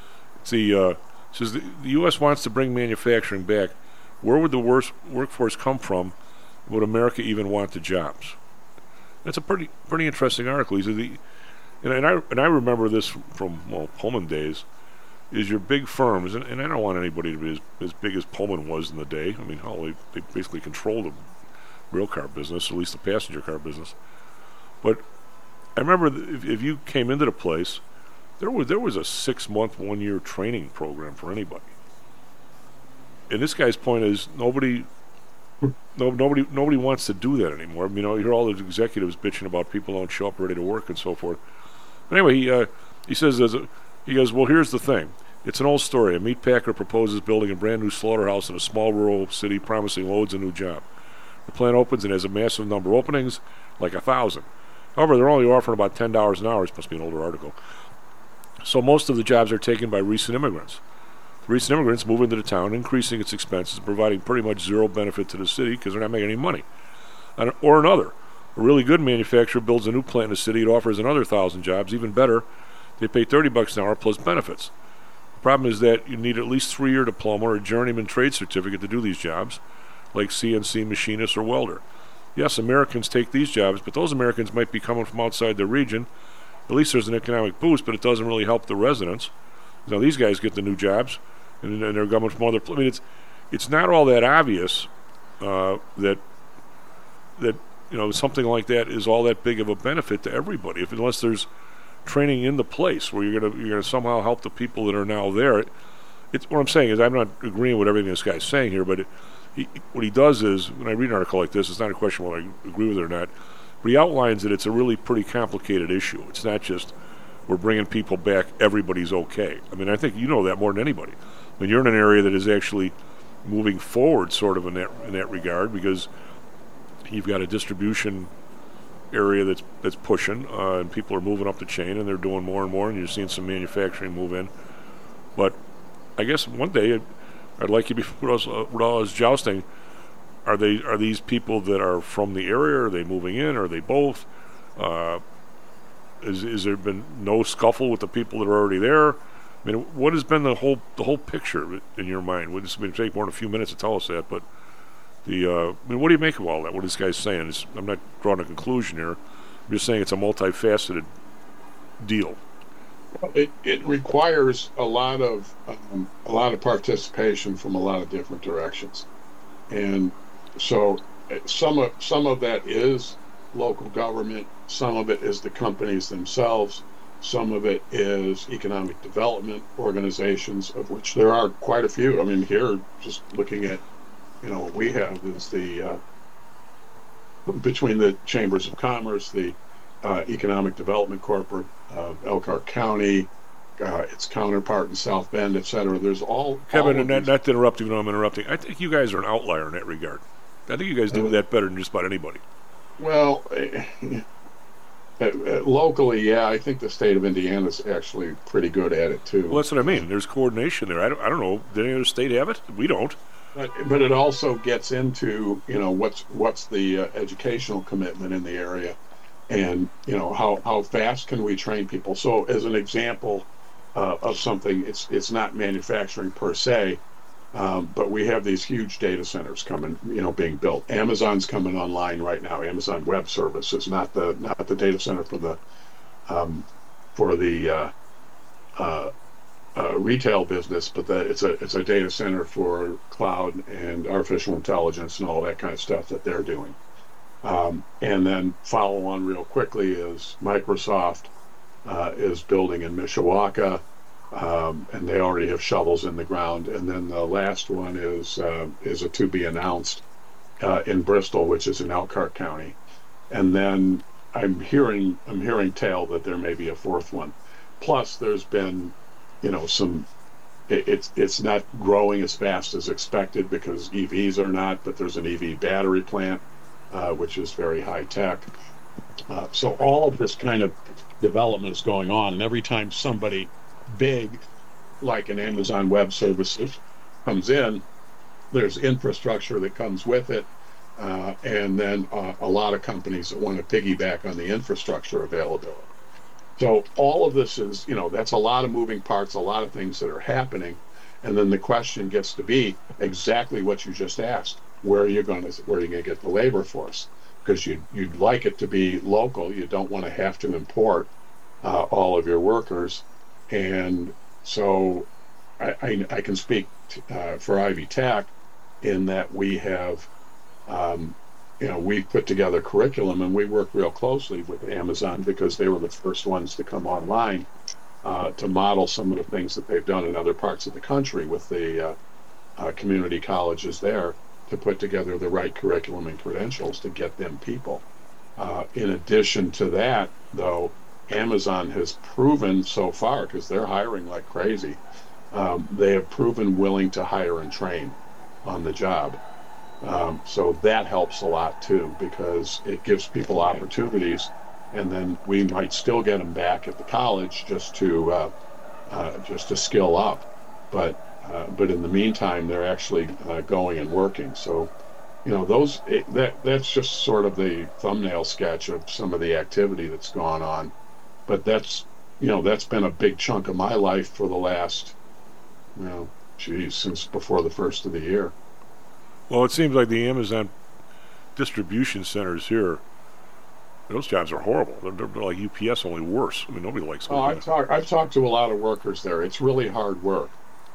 It says the U.S. wants to bring manufacturing back. Where would the workforce come from? Would America even want the jobs? That's a pretty interesting article. He said and I remember this from Pullman days. Is your big firms, and I don't want anybody to be as big as Pullman was in the day. I mean, they basically controlled the rail car business, at least the passenger car business, but. I remember if you came into the place, there was a 6-month, 1-year training program for anybody. And this guy's point is nobody wants to do that anymore. I mean, you hear all the executives bitching about people don't show up ready to work and so forth. But anyway, he says he goes, well, here's the thing. It's an old story. A meat packer proposes building a brand new slaughterhouse in a small rural city, promising loads of new job. The plant opens and has a massive number of openings, like 1,000. However, they're only offering about $10 an hour. This must be an older article. So most of the jobs are taken by recent immigrants. Recent immigrants move into the town, increasing its expenses, providing pretty much zero benefit to the city because they're not making any money. Or another. A really good manufacturer builds a new plant in the city. It offers another 1,000 jobs. Even better, they pay $30 an hour plus benefits. The problem is that you need at least 3-year diploma or a journeyman trade certificate to do these jobs, like CNC machinist or welder. Yes, Americans take these jobs, but those Americans might be coming from outside their region. At least there's an economic boost, but it doesn't really help the residents. Now these guys get the new jobs, and they're coming from other. I mean, it's not all that obvious that something like that is all that big of a benefit to everybody, unless there's training in the place where you're gonna somehow help the people that are now there. It's what I'm saying is I'm not agreeing with everything this guy's saying here, but what he does is, when I read an article like this, it's not a question whether I agree with it or not, but he outlines that it's a really pretty complicated issue. It's not just we're bringing people back, everybody's okay. I mean, I think you know that more than anybody. I mean, you're in an area that is actually moving forward sort of in that regard, because you've got a distribution area that's pushing, and people are moving up the chain, and they're doing more and more, and you're seeing some manufacturing move in. But I guess one day I'd like you to be with us jousting. Are these people that are from the area? Are they moving in? Are they both? Is there been no scuffle with the people that are already there? I mean, what has been the whole picture in your mind? It's going to take more than a few minutes to tell us that, but what do you make of all that? What this guy's saying is, I'm not drawing a conclusion here. I'm just saying it's a multifaceted deal. Well, it requires a lot of participation from a lot of different directions, and so some of that is local government, some of it is the companies themselves, some of it is economic development organizations, of which there are quite a few. I mean, here, just looking at what we have is the between the chambers of commerce, the economic development corporate of Elkhart County, its counterpart in South Bend, etc. There's all Kevin, and not to interrupt you when I'm interrupting, I think you guys are an outlier in that regard. I think you guys do that better than just about anybody. Well, locally, yeah, I think the state of Indiana is actually pretty good at it too. Well, that's what I mean. There's coordination there. I don't know. Did any other state have it? We don't. But it also gets into what's the educational commitment in the area, and how fast can we train people. So as an example of something, it's not manufacturing per se, but we have these huge data centers coming, being built. Amazon's coming online right now. Amazon Web Services, not the data center for the retail business, but it's a data center for cloud and artificial intelligence and all that kind of stuff that they're doing. And then follow on real quickly is Microsoft is building in Mishawaka, and they already have shovels in the ground. And then the last one is a to be announced in Bristol, which is in Elkhart County. And then I'm hearing tale that there may be a fourth one. Plus, there's been it's not growing as fast as expected because EVs are not, but there's an EV battery plant, which is very high tech. So all of this kind of development is going on, and every time somebody big, like an Amazon Web Services, comes in, there's infrastructure that comes with it, and then a lot of companies that want to piggyback on the infrastructure availability. So all of this is, that's a lot of moving parts, a lot of things that are happening. And then the question gets to be exactly what you just asked. Where are you going to get the labor force? Because you'd like it to be local. You don't want to have to import all of your workers. And so I can speak for Ivy Tech in that we have we put together curriculum, and we work real closely with Amazon because they were the first ones to come online to model some of the things that they've done in other parts of the country with the community colleges there, to put together the right curriculum and credentials to get them people. In addition to that, though, Amazon has proven so far, because they're hiring like crazy, they have proven willing to hire and train on the job. So that helps a lot too, because it gives people opportunities, and then we might still get them back at the college just to skill up, but in the meantime they're actually going and working. So that's just sort of the thumbnail sketch of some of the activity that's gone on, but that's been a big chunk of my life for the last since before the first of the year. Well, it seems like the Amazon distribution centers here, those jobs are horrible. They're like UPS, only worse. I mean, nobody likes them. I've talked to a lot of workers there. It's really hard work.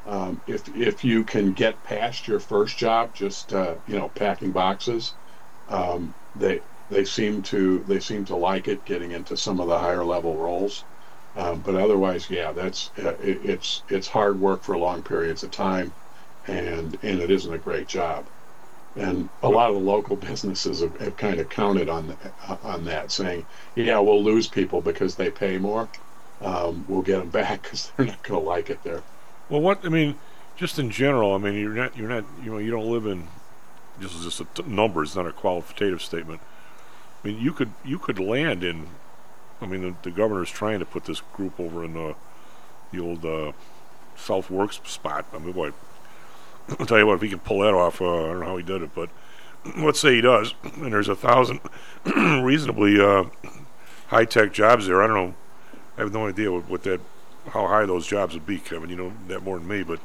If you can get past your first job, just packing boxes, they they seem to like it, getting into some of the higher level roles. But otherwise, yeah, it's hard work for long periods of time, and it isn't a great job. And a lot of the local businesses have kind of counted on that, saying, yeah, we'll lose people because they pay more. We'll get them back because they're not going to like it there. Well, just in general, I mean, you're not, you don't live in, this is just a number, it's not a qualitative statement. I mean, you could land in, I mean, the governor's trying to put this group over in the old South Works spot. I mean, boy, I'll tell you what, if he can pull that off, I don't know how he did it, but let's say he does, and there's 1,000 reasonably high-tech jobs there. I don't know, I have no idea what that, how high those jobs would be, Kevin. You know that more than me, but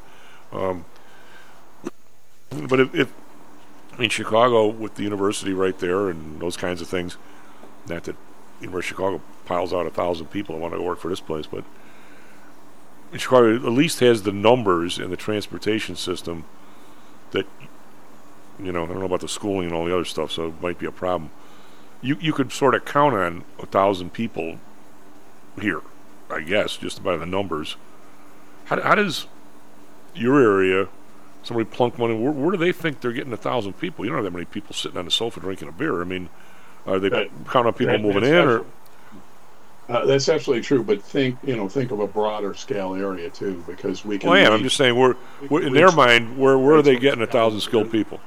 if I mean, Chicago, with the university right there and those kinds of things, not that University of Chicago piles out 1,000 people that want to go work for this place, but Chicago at least has the numbers and the transportation system that, you know, I don't know about the schooling and all the other stuff, so it might be a problem. You could sort of count on 1,000 people here, I guess, just by the numbers. How does your area, somebody plunk money, where do they think they're getting 1,000 people? You don't have that many people sitting on the sofa drinking a beer. I mean, are they counting on people moving in, or? That's absolutely true, but think of a broader scale area too, because we can. Well, yeah, I'm just saying, we're in their mind, where are they getting 1,000 skilled people?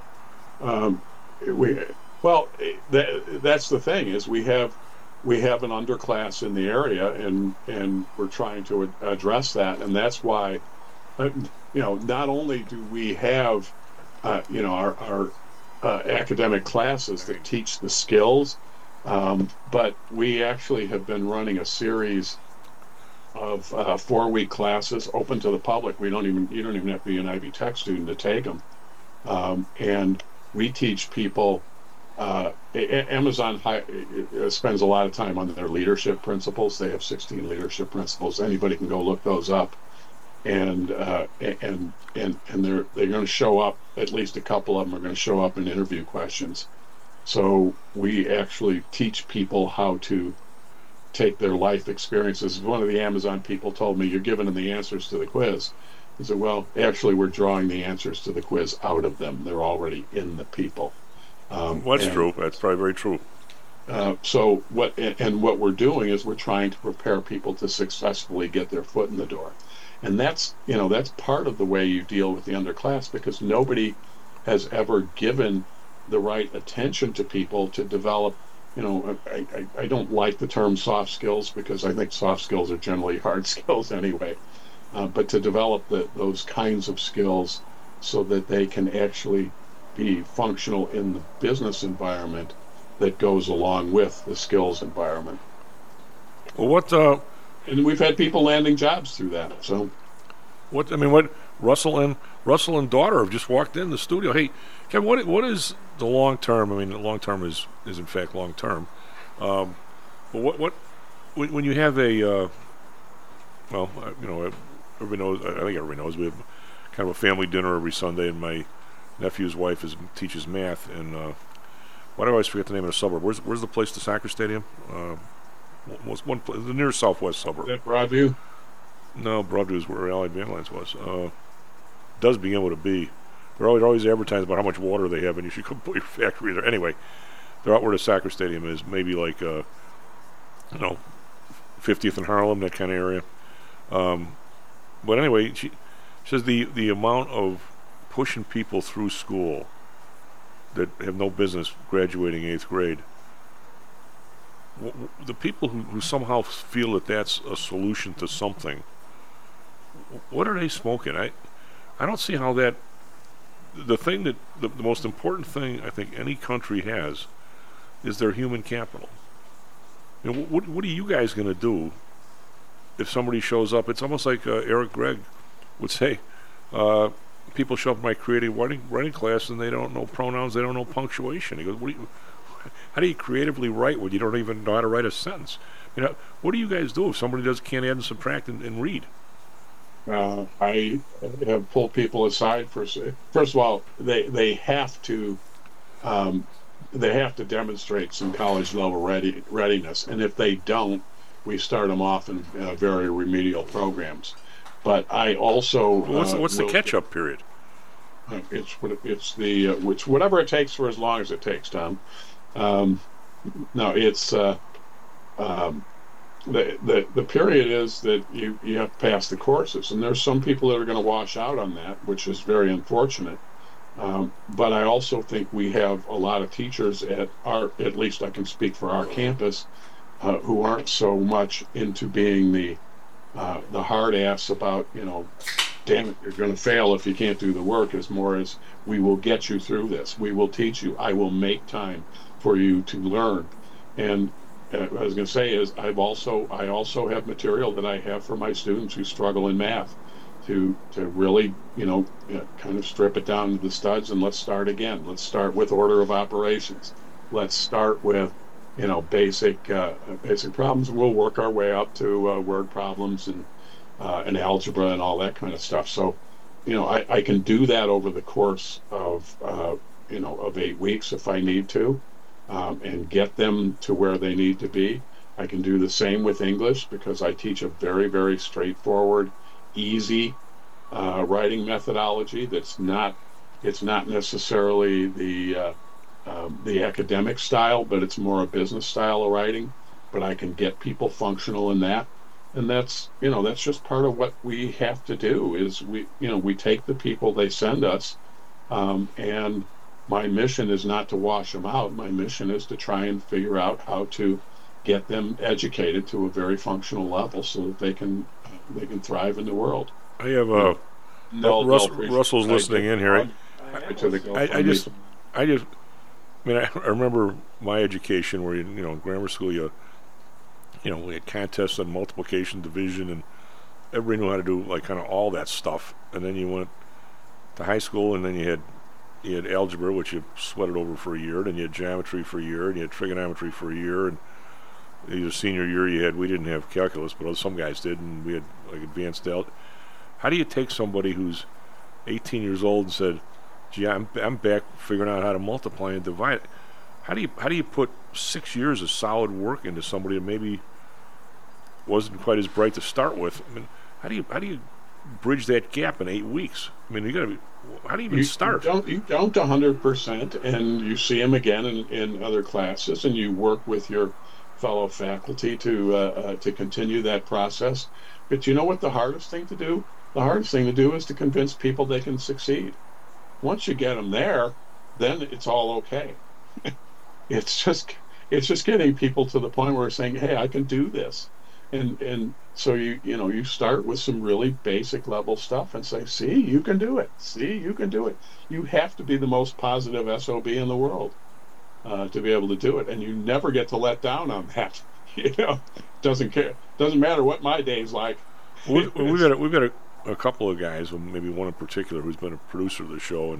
That's the thing, is we have an underclass in the area, and we're trying to address that, and that's why, not only do we have, our academic classes that teach the skills. But we actually have been running a series of 4-week classes open to the public. You don't even have to be an Ivy Tech student to take them. And we teach people. Amazon spends a lot of time on their leadership principles. They have 16 leadership principles. Anybody can go look those up. And they're going to show up. At least a couple of them are going to show up in interview questions. So we actually teach people how to take their life experiences. One of the Amazon people told me, you're giving them the answers to the quiz. I said, well, actually, we're drawing the answers to the quiz out of them. They're already in the people. That's true. That's probably very true. So what we're doing is we're trying to prepare people to successfully get their foot in the door. And that's part of the way you deal with the underclass, because nobody has ever given the right attention to people to develop. I don't like the term soft skills, because I think soft skills are generally hard skills anyway, but to develop those kinds of skills so that they can actually be functional in the business environment that goes along with the skills environment. Well, and we've had people landing jobs through that. So what Russell and daughter have just walked in the studio. Hey, Kevin, what is the long term? I mean, the long term is in fact long term. But when you have a everybody knows. I think everybody knows we have kind of a family dinner every Sunday, and my nephew's wife teaches math. And why do I always forget the name of the suburb? Where's the place? The soccer stadium? The near southwest suburb. Is that Broadview? No, Broadview is where Allied Vanlines was. Does begin with a B. They're always advertising about how much water they have, and you should come put your factory there. Anyway, they're out where the soccer stadium is, maybe like 50th and Harlem, that kind of area. But anyway, she says the amount of pushing people through school that have no business graduating 8th grade. The people who somehow feel that that's a solution to something, what are they smoking? I don't see how that. The thing that the most important thing I think any country has is their human capital. What are you guys going to do if somebody shows up? It's almost like Eric Gregg would say, people show up in my creative writing class and they don't know pronouns, they don't know punctuation. He goes, how do you creatively write when you don't even know how to write a sentence? What do you guys do if somebody can't add and subtract and read? I have pulled people aside first of all, they have to they have to demonstrate some college level readiness, and if they don't, we start them off in very remedial programs. But I also What's the catch-up period? It's whatever it takes for as long as it takes, Tom. No, it's the period is that you have to pass the courses, and there's some people that are going to wash out on that, which is very unfortunate. But I also think we have a lot of teachers at least I can speak for our campus, who aren't so much into being the hard ass about, damn it, you're going to fail if you can't do the work, as more as we will get you through this. We will teach you. I will make time for you to learn. And what I was going to say is I also have material that I have for my students who struggle in math to really, kind of strip it down to the studs, and let's start again. Let's start with order of operations. Let's start with, basic problems. We'll work our way up to word problems and algebra and all that kind of stuff. So, I can do that over the course of 8 weeks if I need to, and get them to where they need to be. I can do the same with English because I teach a very, very straightforward, easy writing methodology. It's not necessarily the academic style, but it's more a business style of writing. But I can get people functional in that, and that's just part of what we have to do. Is we take the people they send us, and my mission is not to wash them out. My mission is to try and figure out how to get them educated to a very functional level so that they can thrive in the world. I have Russell's listening in here. I remember my education where in grammar school we had contests on multiplication, division, and everybody knew how to do like kind of all that stuff. And then you went to high school, and then you had algebra, which you sweated over for a year, and you had geometry for a year, and you had trigonometry for a year, and your senior year we didn't have calculus, but some guys did, and we had like advanced algebra. How do you take somebody who's 18 years old and said, "Gee, I'm back figuring out how to multiply and divide"? How do you put 6 years of solid work into somebody that maybe wasn't quite as bright to start with? I mean, how do you bridge that gap in 8 weeks? I mean, how do you even start? You don't 100%, and you see them again in other classes, and you work with your fellow faculty to continue that process. But you know what the hardest thing to do? The hardest thing to do is to convince people they can succeed. Once you get them there, then it's all okay. It's just getting people to the point where they're saying, "Hey, I can do this," and so you start with some really basic level stuff and say, "See, you can do it. See, you can do it." You have to be the most positive SOB in the world to be able to do it, and you never get to let down on that. Doesn't matter what my day's like. We've got a couple of guys, maybe one in particular, who's been a producer of the show,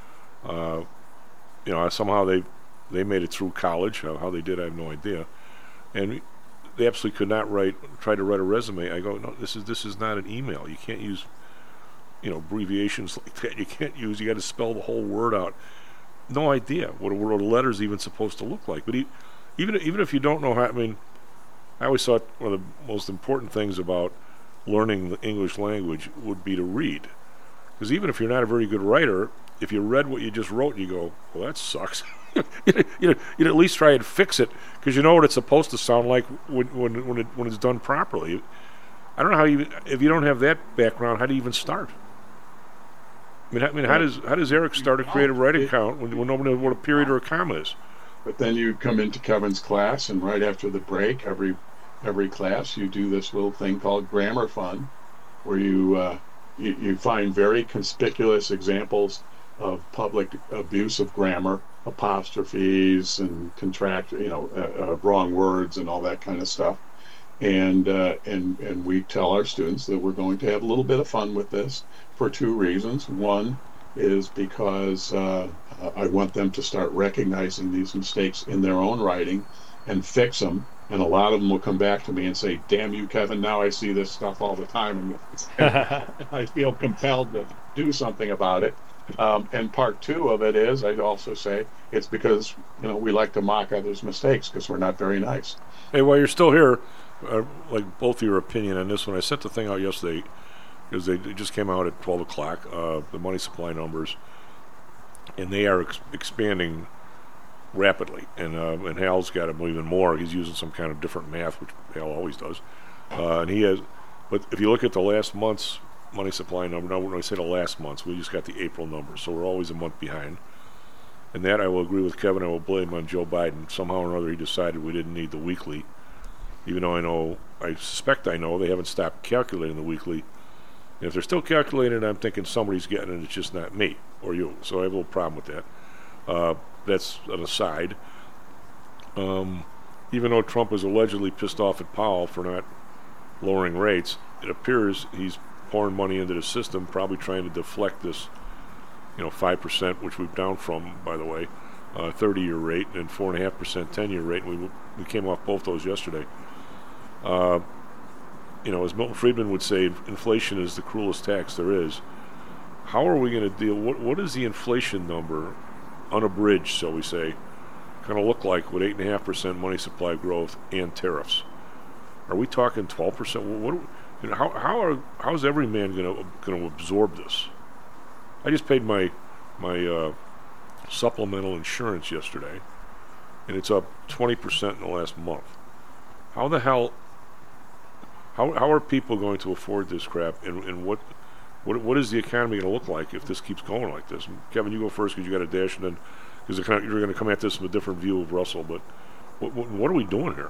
and somehow they made it through college. How they did, I have no idea, and they absolutely could not try to write a resume. I go, "No, this is not an email. You can't use abbreviations like that. You got to spell the whole word out." No idea what a letter's even supposed to look like. But even if you don't know how, I mean, I always thought one of the most important things about learning the English language would be to read. Because even if you're not a very good writer, if you read what you just wrote and you go, "Well, that sucks," you'd at least try and fix it, because you know what it's supposed to sound like when it's done properly. I don't know if you don't have that background, how do you even start? I mean, how does Eric start a creative writing account when nobody knows what a period or a comma is? But then you come into Kevin's class, and right after the break, every class you do this little thing called Grammar Fun, where you find very conspicuous examples of public abuse of grammar, apostrophes and wrong words and all that kind of stuff, and we tell our students that we're going to have a little bit of fun with this for two reasons. One is because I want them to start recognizing these mistakes in their own writing and fix them. And a lot of them will come back to me and say, "Damn you, Kevin, now I see this stuff all the time, and I feel compelled to do something about it." And part two of it is, I'd also say, it's because we like to mock others' mistakes because we're not very nice. Hey, while you're still here, like both of your opinion on this one, I sent the thing out yesterday because they just came out at 12 o'clock, the money supply numbers, and they are expanding rapidly. And Hal's got them even more. He's using some kind of different math, which Hal always does. And he has, but if you look at the last month's money supply number, now when I say the last month's, we just got the April numbers, so we're always a month behind. And that I will agree with Kevin. I will blame on Joe Biden. Somehow or another, he decided we didn't need the weekly, even though I suspect they haven't stopped calculating the weekly. And if they're still calculating it, I'm thinking somebody's getting it. It's just not me or you. So I have a little problem with that. That's an aside. Even though Trump is allegedly pissed off at Powell for not lowering rates, it appears he's pouring money into the system, probably trying to deflect this 5%, which we've down from, by the way, 30-year rate, and 4.5% 10-year rate. And we came off both those yesterday. As Milton Friedman would say, inflation is the cruelest tax there is. How are we going to deal? What is the inflation number, unabridged, shall we say, going to look like with 8.5% money supply growth and tariffs? Are we talking 12%? How's every man going to absorb this? I just paid my supplemental insurance yesterday, and it's up 20% in the last month. How the hell? How are people going to afford this crap? And what is the economy going to look like if this keeps going like this? And Kevin, you go first because you got a dash, and then because you're going to come at this from a different view of Russell. But what are we doing here?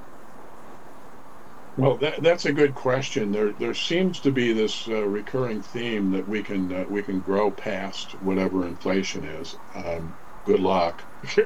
Well, that's a good question. There seems to be this recurring theme that we can grow past whatever inflation is. Good luck.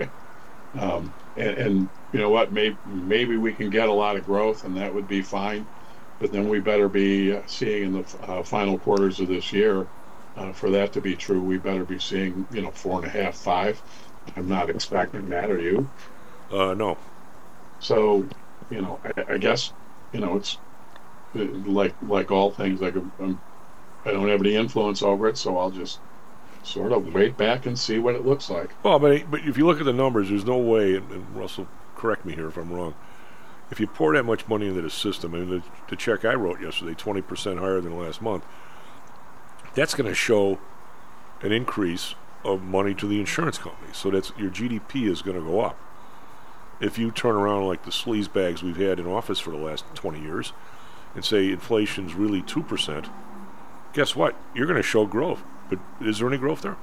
And you know what? Maybe we can get a lot of growth, and that would be fine. But then we better be seeing in the final quarters of this year, for that to be true, we better be seeing 4.5, 5. I'm not expecting that. Are you? No. So, I guess. It's like all things. I don't have any influence over it, so I'll just sort of wait back and see what it looks like. Well, but if you look at the numbers, there's no way, and Russell, correct me here if I'm wrong, if you pour that much money into the system, and the check I wrote yesterday, 20% higher than last month, that's going to show an increase of money to the insurance company. So that's your GDP is going to go up. If you turn around like the sleaze bags we've had in office for the last 20 years and say inflation's really 2%, guess what? You're going to show growth. But is there any growth there?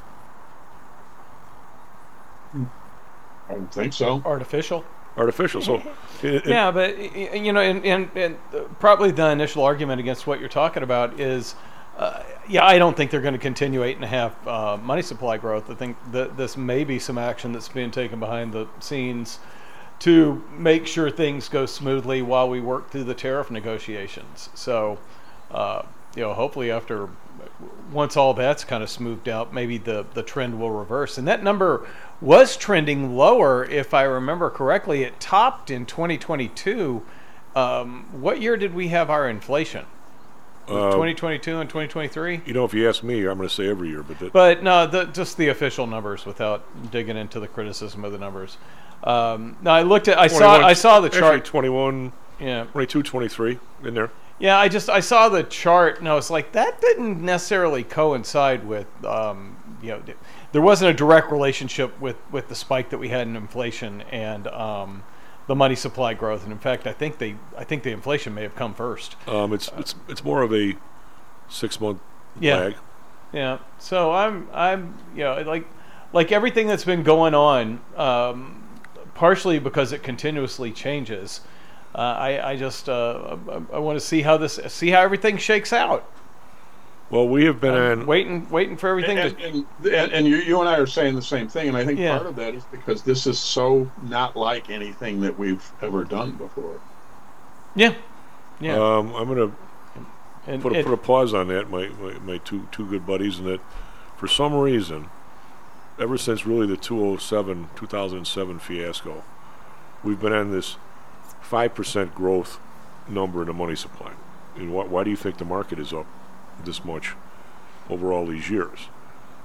I don't think so. Artificial. So yeah, but and probably the initial argument against what you're talking about is, I don't think they're going to continue 8.5 money supply growth. I think that this may be some action that's being taken behind the scenes to make sure things go smoothly while we work through the tariff negotiations. So, hopefully once all that's kind of smoothed out, maybe the trend will reverse. And that number was trending lower, if I remember correctly. It topped in 2022. What year did we have our inflation? 2022 and 2023? If you ask me, I'm going to say every year. But no, just the official numbers without digging into the criticism of the numbers. No, I saw the chart. Actually, 21, yeah, 22, 23 in there. Yeah, I saw the chart, and I was like, that didn't necessarily coincide with, there wasn't a direct relationship with the spike that we had in inflation and the money supply growth. And in fact, I think the inflation may have come first. It's more of a 6-month lag. Yeah. So I'm like everything that's been going on, partially because it continuously changes. I want to see how everything shakes out. Well, we have been waiting for everything and you and I are saying the same thing, and I think part of that is because this is so not like anything that we've ever done before. Yeah. I'm going to put a pause on that. My two good buddies, and that for some reason, ever since really the 2007 fiasco, we've been on this 5% growth number in the money supply. And why do you think the market is up this much over all these years?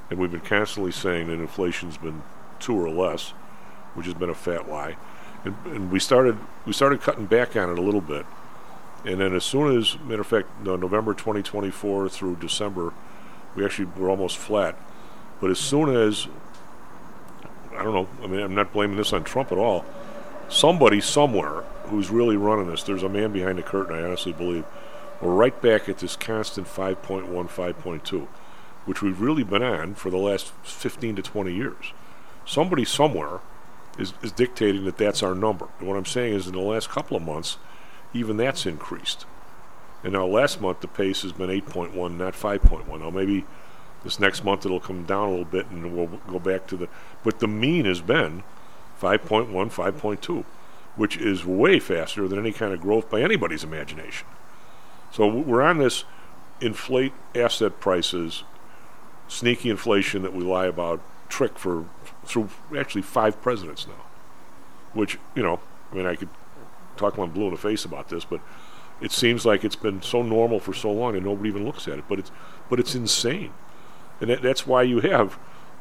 and we've been constantly saying that inflation's been 2 or less, which has been a fat lie. And we started cutting back on it a little bit. And then as soon as, matter of fact, November 2024 through December, we're almost flat. But as soon as, I don't know, I mean, I'm not blaming this on Trump at all. Somebody somewhere who's really running this, there's a man behind the curtain, I honestly believe, we're right back at this constant 5.1, 5.2, which we've really been on for the last 15 to 20 years. Somebody somewhere is dictating that that's our number. And what I'm saying is in the last couple of months, even that's increased. And now last month the pace has been 8.1, not 5.1. Now maybe this next month it'll come down a little bit and we'll go back to but the mean has been 5.1, 5.2, which is way faster than any kind of growth by anybody's imagination. So we're on this inflate asset prices, sneaky inflation that we lie about trick through actually 5 presidents now. Which, I mean, I could talk when I'm blue in the face about this, but it seems like it's been so normal for so long and nobody even looks at it. But it's insane, and that's why you have,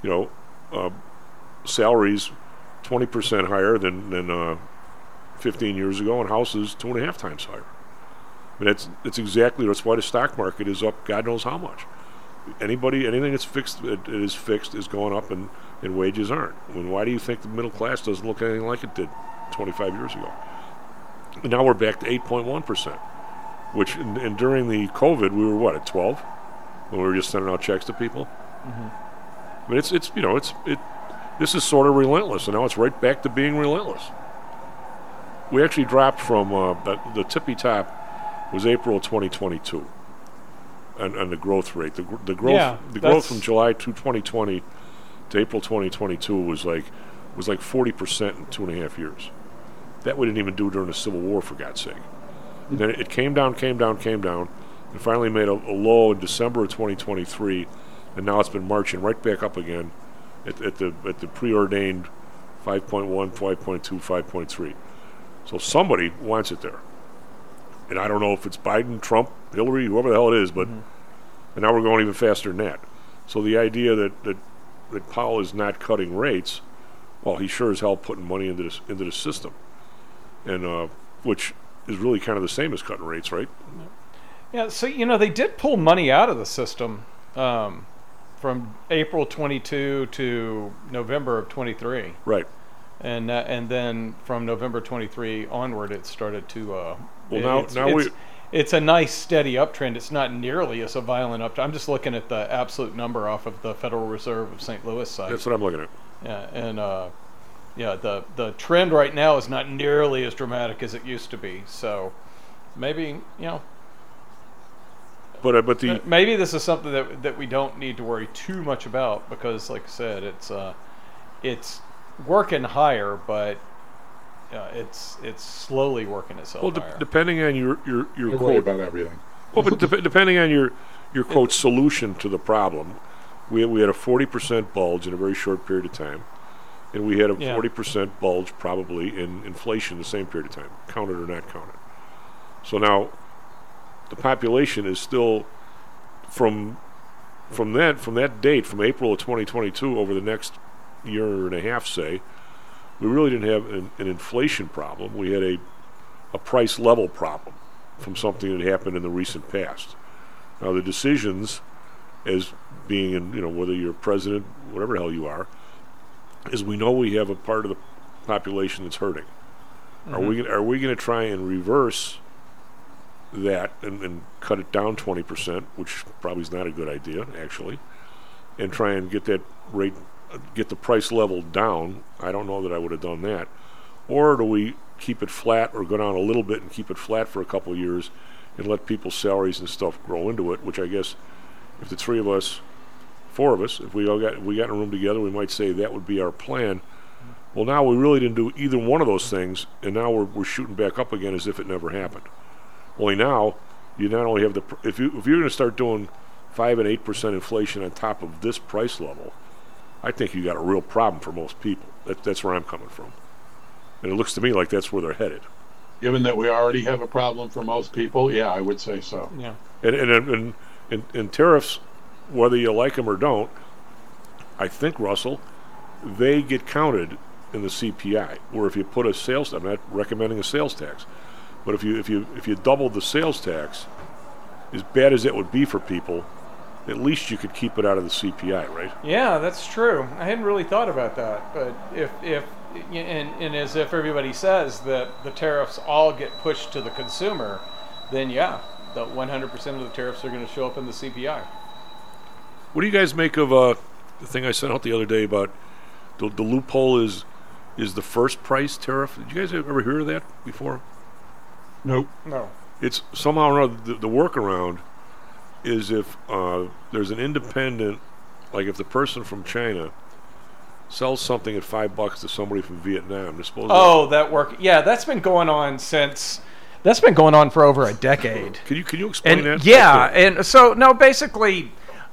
salaries 20% higher than 15 years ago, and houses 2.5 times higher. I mean, that's why the stock market is up God knows how much. Anything that's fixed, it is fixed, is going up, and wages aren't. I mean, why do you think the middle class doesn't look anything like it did 25 years ago? And now we're back to 8.1%, which, and during the COVID, we were at 12, when we were just sending out checks to people. Mm-hmm. I mean, this is sort of relentless, and now it's right back to being relentless. We actually dropped from the tippy top was April 2022, and the growth rate. The growth from July to 2020 to April 2022 was like 40% in 2.5 years. That we didn't even do during the Civil War, for God's sake. And then it came down, and finally made a low in December of 2023, and now it's been marching right back up again at the preordained 5.1, 5.2, 5.3. So somebody wants it there. And I don't know if it's Biden, Trump, Hillary, whoever the hell it is, but and now we're going even faster than that. So the idea that Powell is not cutting rates, well, he sure as hell putting money into the system, and which is really kind of the same as cutting rates, right? Yeah. So they did pull money out of the system from April 22 to November of 23. Right. And then from November 23 onward, it started to. It's a nice steady uptrend. It's not nearly as a violent uptrend. I'm just looking at the absolute number off of the Federal Reserve of St. Louis side. That's what I'm looking at. Yeah, and the trend right now is not nearly as dramatic as it used to be. So maybe But maybe this is something that we don't need to worry too much about, because, like I said, it's working higher, but it's slowly working itself higher. Depending on your worry quote about everything. Well, but depending on your quote solution to the problem, we had a 40% bulge in a very short period of time, and we had a 40% bulge probably in inflation the same period of time, counted or not counted. So now the population is still from that date, from April of 2022 over the next year and a half, say, we really didn't have an inflation problem. We had a price level problem from something that happened in the recent past. Now the decisions, as being in, whether you're president, whatever the hell you are, is we know we have a part of the population that's hurting. Mm-hmm. Are we going to try and reverse that and cut it down 20%, which probably is not a good idea, actually, and try and get that rate, get the price level down? I don't know that I would have done that. Or do we keep it flat, or go down a little bit and keep it flat for a couple of years and let people's salaries and stuff grow into it, which I guess if the four of us, if we got in a room together, we might say that would be our plan. Well, now we really didn't do either one of those things, and now we're shooting back up again as if it never happened. Only now, you not only have if you're going to start doing 5 and 8% inflation on top of this price level, I think you got a real problem for most people. That's where I'm coming from, and it looks to me like that's where they're headed. Given that we already have a problem for most people, yeah, I would say so. Yeah. And tariffs, whether you like them or don't, I think, Russell, they get counted in the CPI. Where if you put a sales, I'm not recommending a sales tax, but if you doubled the sales tax, as bad as it would be for people, at least you could keep it out of the CPI, right? Yeah, that's true. I hadn't really thought about that, but and as if everybody says that the tariffs all get pushed to the consumer, then yeah, the 100% of the tariffs are going to show up in the CPI. What do you guys make of the thing I sent out the other day about the loophole is the first price tariff? Did you guys ever hear of that before? Nope. No. It's somehow or other, the workaround is if there's an independent, like if the person from China sells something at $5 to somebody from Vietnam, they're supposed to... that work. Yeah, that's been going on for over a decade. Can you explain that? Yeah, and so no, basically,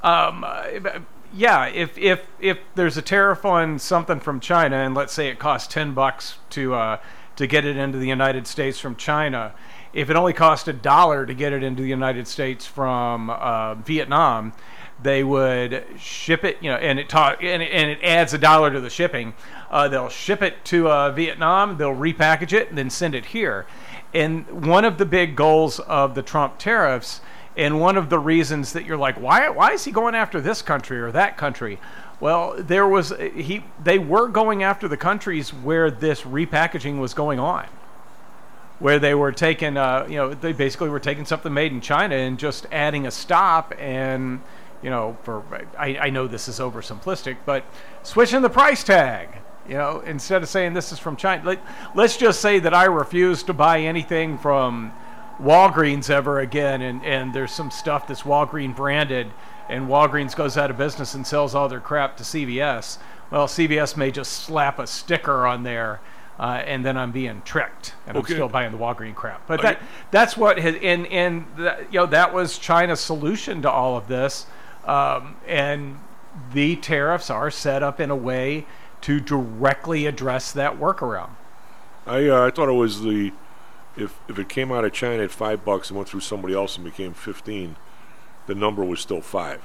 yeah, if there's a tariff on something from China, and let's say it costs $10 to get it into the United States from China, if it only cost $1 to get it into the United States from Vietnam, they would ship it, and it adds $1 to the shipping. They'll ship it to Vietnam, they'll repackage it, and then send it here. And one of the big goals of the Trump tariffs, and one of the reasons that you're like, why is he going after this country or that country? Well, they were going after the countries where this repackaging was going on, where they were taking, they basically were taking something made in China and just adding a stop and, I know this is oversimplistic, but switching the price tag, instead of saying this is from China. Let's just say that I refuse to buy anything from Walgreens ever again, and there's some stuff that's Walgreens branded, and Walgreens goes out of business and sells all their crap to CVS. Well, CVS may just slap a sticker on there, and then I'm being tricked, and I'm still buying the Walgreens crap. But that's what that was China's solution to all of this, and the tariffs are set up in a way to directly address that workaround. I thought it was if it came out of China at $5 and went through somebody else and became 15, the number was still 5.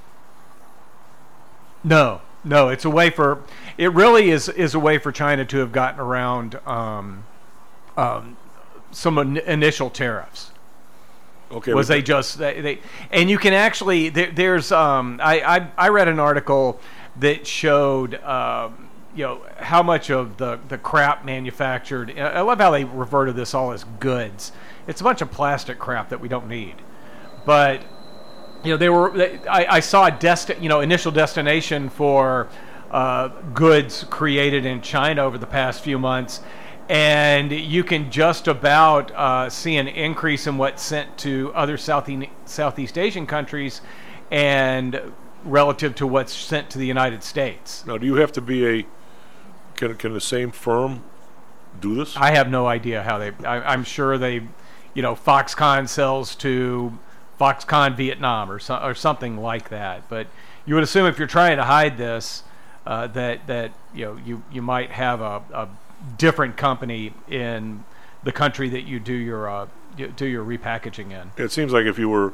No, it's a way for it really is a way for China to have gotten around some initial tariffs. Okay, was they and you can actually there's I read an article that showed how much of the crap manufactured. I love how they refer to this all as goods. It's a bunch of plastic crap that we don't need. But I saw a initial destination for goods created in China over the past few months, and you can just about see an increase in what's sent to other Southeast Asian countries, and relative to what's sent to the United States. Now, do you have to be can the same firm do this? I have no idea how I'm sure they, Foxconn sells to Foxconn Vietnam or something like that. But you would assume if you're trying to hide this, that you might have a different company in the country that you do your repackaging in. It seems like if you were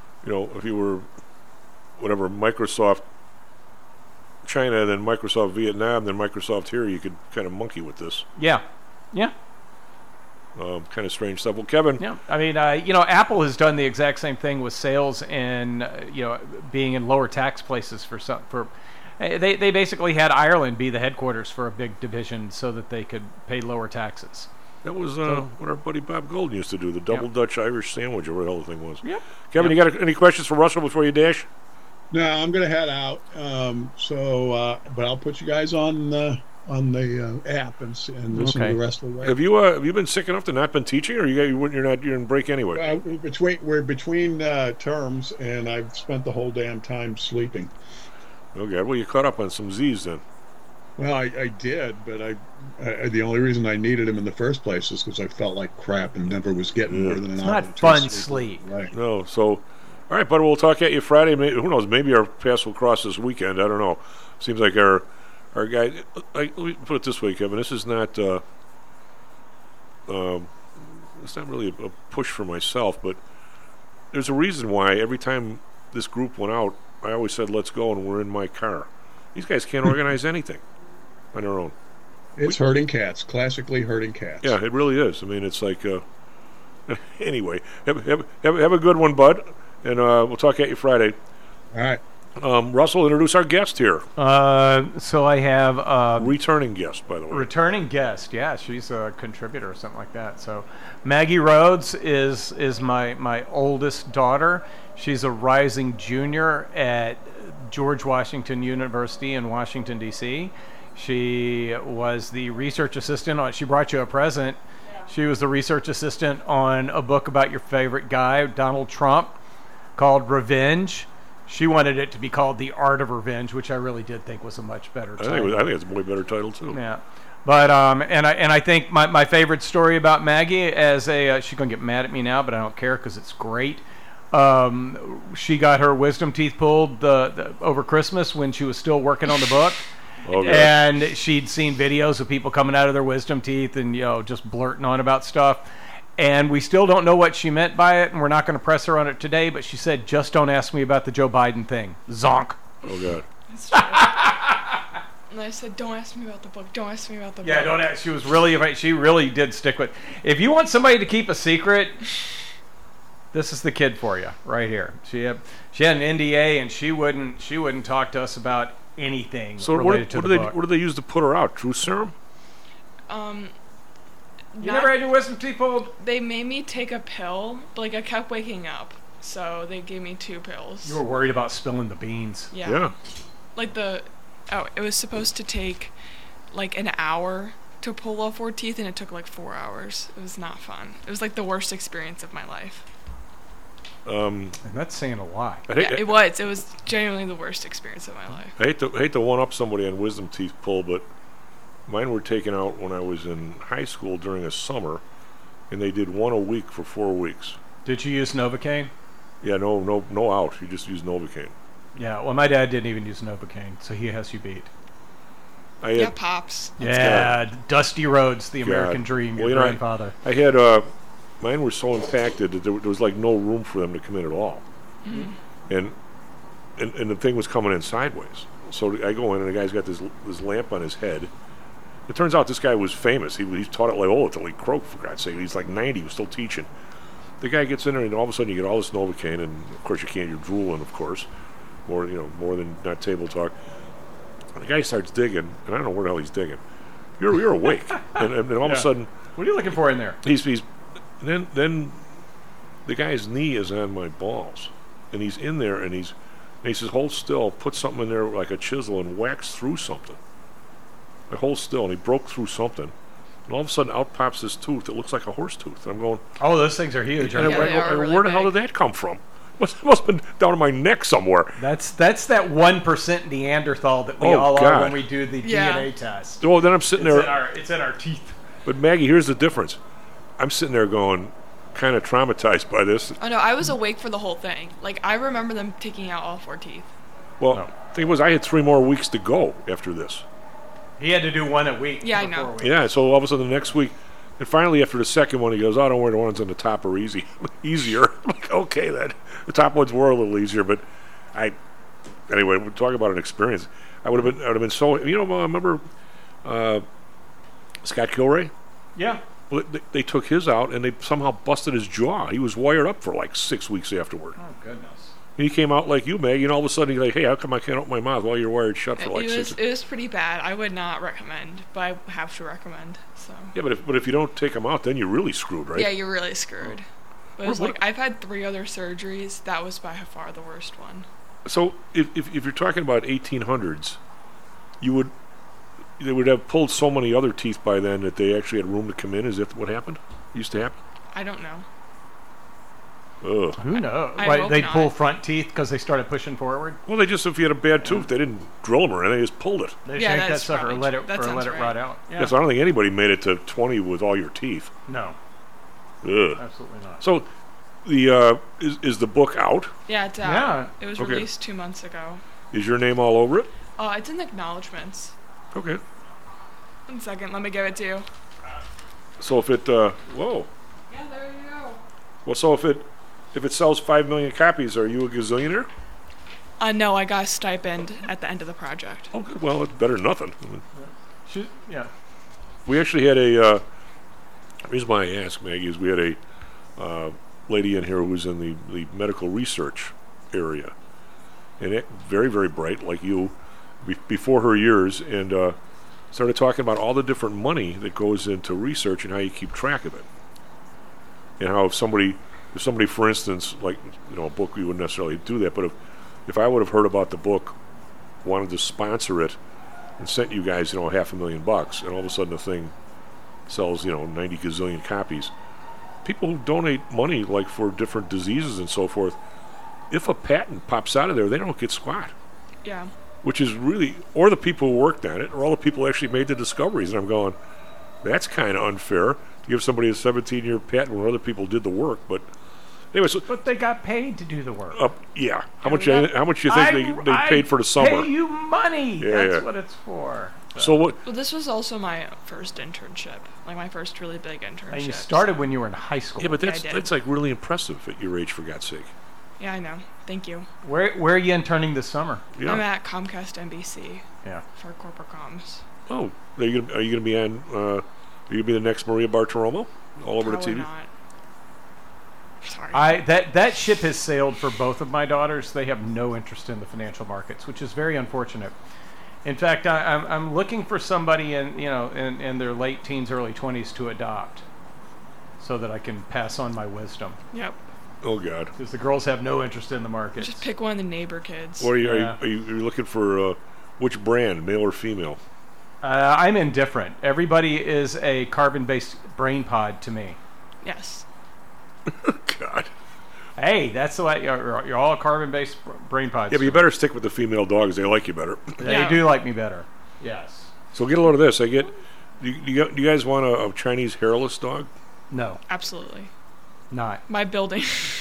whatever, Microsoft China, then Microsoft Vietnam, then Microsoft here, you could kind of monkey with this. Yeah. Kind of strange stuff. Well, Kevin. Yeah, I mean, Apple has done the exact same thing with sales and being in lower tax places they basically had Ireland be the headquarters for a big division so that they could pay lower taxes. That was what our buddy Bob Golden used to do, the double Dutch Irish sandwich, or what the hell the thing was. Yep. Kevin, you got any questions for Russell before you dash? No, I'm going to head out. But I'll put you guys on the app and listen to the rest of the way. Have you been sick enough to not been teaching, or you're in break anyway? We're between terms, and I've spent the whole damn time sleeping. Okay, well, you caught up on some Z's then. Well, I did, but I the only reason I needed him in the first place is because I felt like crap and never was getting more than an hour. It's not fun sleep. Right. No, so, all right, buddy, we'll talk at you Friday. Who knows? Maybe our paths will cross this weekend. I don't know. Seems like our guy. Let me put it this way, Kevin. This is not. It's not really a push for myself, but there's a reason why every time this group went out, I always said, "Let's go," and we're in my car. These guys can't organize anything on their own. It's herding cats, classically herding cats. Yeah, it really is. I mean, it's like, anyway, have a good one, bud, and we'll talk at you Friday. All right. Russell, introduce our guest here. So I have Returning guest, by the way. returning guest. Yeah, she's a contributor or something like that. So Maggie Rhodes is my oldest daughter. She's a rising junior at George Washington University in Washington, D.C. She was the research assistant on, she brought you a present. She was the research assistant on a book about your favorite guy, Donald Trump, called Revenge. She wanted it to be called The Art of Revenge, which I really did think was a much better title. I think it's a way better title, too. Yeah. But, and I think my favorite story about Maggie as she's going to get mad at me now, but I don't care because it's great. She got her wisdom teeth pulled over Christmas when she was still working on the book. Okay. And she'd seen videos of people coming out of their wisdom teeth and, just blurting on about stuff. And we still don't know what she meant by it, and we're not going to press her on it today, but she said, just don't ask me about the Joe Biden thing. Zonk. Oh, God. That's true. And I said, don't ask me about the book. Don't ask me about the book. Yeah, don't ask. She really did stick with. If you want somebody to keep a secret, this is the kid for you right here. She had an NDA, and she wouldn't talk to us about anything related to the book. What do they use to put her out? Truth serum? You never had your wisdom teeth pulled? They made me take a pill, but I kept waking up, so they gave me 2 pills. You were worried about spilling the beans. Yeah. It was supposed to take an hour to pull all 4 teeth, and it took 4 hours. It was not fun. It was the worst experience of my life. And that's saying a lot. It was. It was genuinely the worst experience of my life. I hate to one up somebody on wisdom teeth pull, but mine were taken out when I was in high school during a summer, and they did 1 a week for 4 weeks. Did you use Novocaine? Yeah, no out. You just use Novocaine. Yeah, well, my dad didn't even use Novocaine, so he has you beat. Pops. Yeah, Dusty Rhodes, the American dream, your grandfather. I had, mine were so impacted that there was no room for them to come in at all. Mm. And the thing was coming in sideways. So I go in, and the guy's got this lamp on his head. It turns out this guy was famous. He taught at Loyola till he croaked, for God's sake. He's 90, he was still teaching. The guy gets in there, and all of a sudden you get all this Novocaine, and of course you're drooling, of course. More than not table talk. And the guy starts digging, and I don't know where the hell he's digging. You're awake, and all of a sudden, what are you looking for in there? Then the guy's knee is on my balls, and he's in there, and he says, hold still, put something in there like a chisel and wax through something. I hold still, and he broke through something, and all of a sudden out pops this tooth that looks like a horse tooth. And I'm going, oh, those things are huge. And where the hell did that come from? Must have been down in my neck somewhere. That's that 1% Neanderthal that we all are when we do the DNA test. Oh, then I'm sitting there. It's in our teeth. But Maggie, here's the difference. I'm sitting there going, kind of traumatized by this. Oh no, I was awake for the whole thing. I remember them taking out all 4 teeth. Well, the thing was, I had 3 more weeks to go after this. He had to do 1 a week. Yeah, I know. Yeah, so all of a sudden the next week, and finally after the second one, he goes, oh, don't worry, the ones on the top are easier. I'm like, okay, then. The top ones were a little easier, but anyway, we're talking about an experience. I would have been so, remember Scott Kilray? Yeah. Well, they took his out, and they somehow busted his jaw. He was wired up for 6 weeks afterward. Oh, goodness. And he came out like you, Meg, and all of a sudden he's like, hey, how come I can't open my mouth while you're wired shut for 6 It was pretty bad. I would not recommend, but I have to recommend. So. Yeah, but if you don't take them out, then you're really screwed, right? Yeah, you're really screwed. But it was I've had 3 other surgeries. That was by far the worst one. So if you're talking about 1800s, they would have pulled so many other teeth by then that they actually had room to come in. Is that what happened? Used to happen? I don't know. Ugh. Who knows? I hope they'd not. pull front teeth because they started pushing forward? Well, if you had a bad tooth, they didn't drill them or anything, they just pulled it. They shanked that sucker or let it right. rot out. Yeah, so I don't think anybody made it to 20 with all your teeth. No. Ugh. Absolutely not. So, the is the book out? Yeah, it's out. Yeah. It was released 2 months ago. Is your name all over it? It's in the acknowledgments. Okay. 1 second, let me give it to you. So if it, whoa. Yeah, there you go. Well, so if it sells 5 million copies, are you a gazillionaire? No, I got a stipend at the end of the project. Oh, good. Well, it's better than nothing. I mean, Yeah. we actually had a. The reason why I ask, Maggie, is we had a lady in here who was in the medical research area, and very, very bright, like you, before her years, and started talking about all the different money that goes into research and how you keep track of it, and how if somebody, for instance, like a book, we wouldn't necessarily do that, but if I would have heard about the book, wanted to sponsor it, and sent you guys, $500,000, and all of a sudden the thing sells, 90 gazillion copies. People who donate money, like for different diseases and so forth, if a patent pops out of there, they don't get squat. Yeah. Which is really, or the people who worked on it, or all the people who actually made the discoveries. And I'm going, that's kind of unfair to give somebody a 17-year patent when other people did the work. But anyway, so But they got paid to do the work. yeah. How much do you think they paid for the summer? Pay you money. Yeah, That's yeah. what it's for. So what? Well, this was also my first internship, like my first really big internship. And you started when you were in high school. Yeah, but Yeah, I did. that's like really impressive at your age, for God's sake. Yeah, I know. Thank you. Where are you interning this summer? Yeah. I'm at Comcast NBC Yeah. for corporate comms. Oh, are you gonna be on? Are you gonna be the next Maria Bartiromo all over Probably the TV? not. Sorry. That ship has sailed for both of my daughters. They have no interest in the financial markets, which is very unfortunate. In fact, I'm looking for somebody in their late teens, early 20s to adopt, so that I can pass on my wisdom. Yep. Oh God. Because the girls have no interest in the markets. Just pick one of the neighbor kids. What are you? Yeah. Are you looking for which brand, male or female? I'm indifferent. Everybody is a carbon-based brain pod to me. Yes. God. Hey, that's the way you're all carbon-based brain pods. Yeah, but you better stick with the female dogs. They like you better. They Yeah. do like me better. Yes. So get a load of this. Do you guys want a Chinese hairless dog? No, Absolutely. not. My building.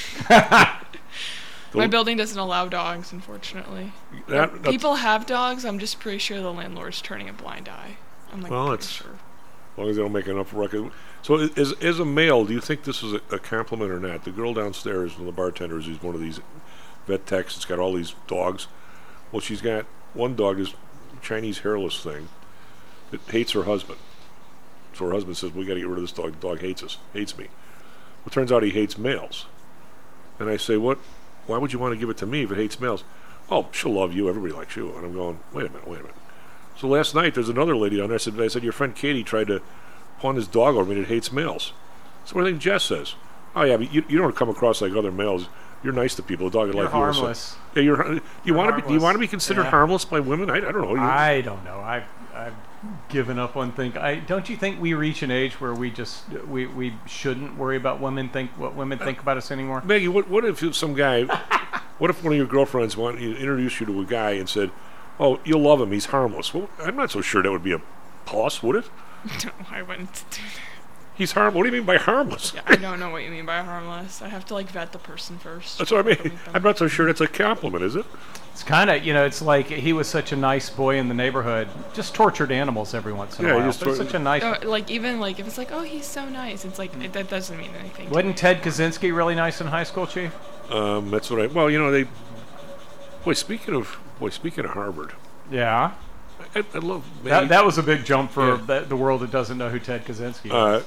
My building doesn't allow dogs, unfortunately. That's- People have dogs. I'm just pretty sure the landlord's turning a blind eye. I'm like, Well, pretty it's- sure. As long as they don't make enough record. So as a male, do you think this is a compliment or not? The girl downstairs, one of the bartenders, is one of these vet techs. It's got all these dogs. Well, she's got one dog, this Chinese hairless thing, that hates her husband. So her husband says, we got to get rid of this dog. The dog hates me. Well, it turns out he hates males. And I say, why would you want to give it to me if it hates males? Oh, she'll love you. Everybody likes you. And I'm going, wait a minute. So last night, there's another lady down there. I said, your friend Katie tried to pawn this dog over me and it hates males. So what do you think Jess says? Oh, yeah, but you don't come across like other males. You're nice to people. The dog would You're like harmless. you. Yeah, do you want to be considered Yeah. harmless by women? I don't know. I don't know. I've given up on think. Don't you think we reach an age where we just we shouldn't worry about what women think about us anymore? Maggie, what if some guy, what if one of your girlfriends wanted to introduce you to a guy and said, oh, you'll love him, he's harmless? Well, I'm not so sure that would be a plus, would it? No, I wouldn't do that. He's harmless. What do you mean by harmless? Yeah, I don't know what you mean by harmless. I have to vet the person first. That's what I before mean. meet them. I'm not so sure that's a compliment, is it? It's kind of it's like he was such a nice boy in the neighborhood. Just tortured animals every once in a Yeah, he while. just But it's such a nice. Even if it's like, oh, he's so nice. It's like that doesn't mean anything. to Wasn't me. Ted Kaczynski really nice in high school, Chief? That's what they. Speaking of Harvard, Yeah. I love That was a big jump for Yeah. the world that doesn't know who Ted Kaczynski is.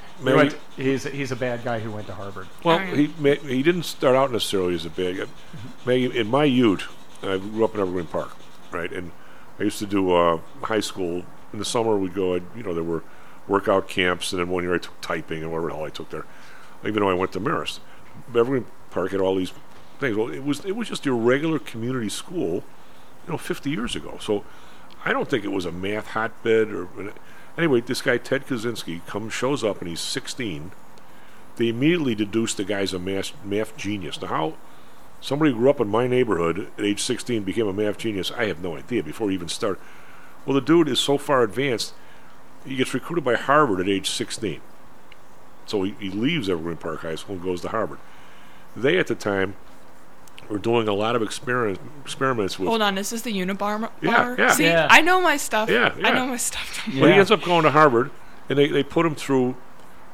He's a bad guy who went to Harvard. Well, Oh, yeah. he didn't start out necessarily as a bad guy. Maggie, in my youth, I grew up in Evergreen Park, right? And I used to do high school. In the summer, we'd go. There were workout camps, and then one year I took typing and whatever the hell I took there. Even though I went to Marist, Evergreen Park had all these things. Well, it was just your regular community school, 50 years ago. So I don't think it was a math hotbed or. Anyway, this guy, Ted Kaczynski, shows up, and he's 16. They immediately deduce the guy's a math genius. Now, how somebody who grew up in my neighborhood at age 16 became a math genius, I have no idea before he even started. Well, the dude is so far advanced, he gets recruited by Harvard at age 16. So he leaves Evergreen Park High School and goes to Harvard. They, at the time, were doing a lot of experiments with... Hold on, is this the Unibar bar? Yeah. See, Yeah. I know my stuff. Yeah. I know my stuff. But he ends up going to Harvard, and they put him through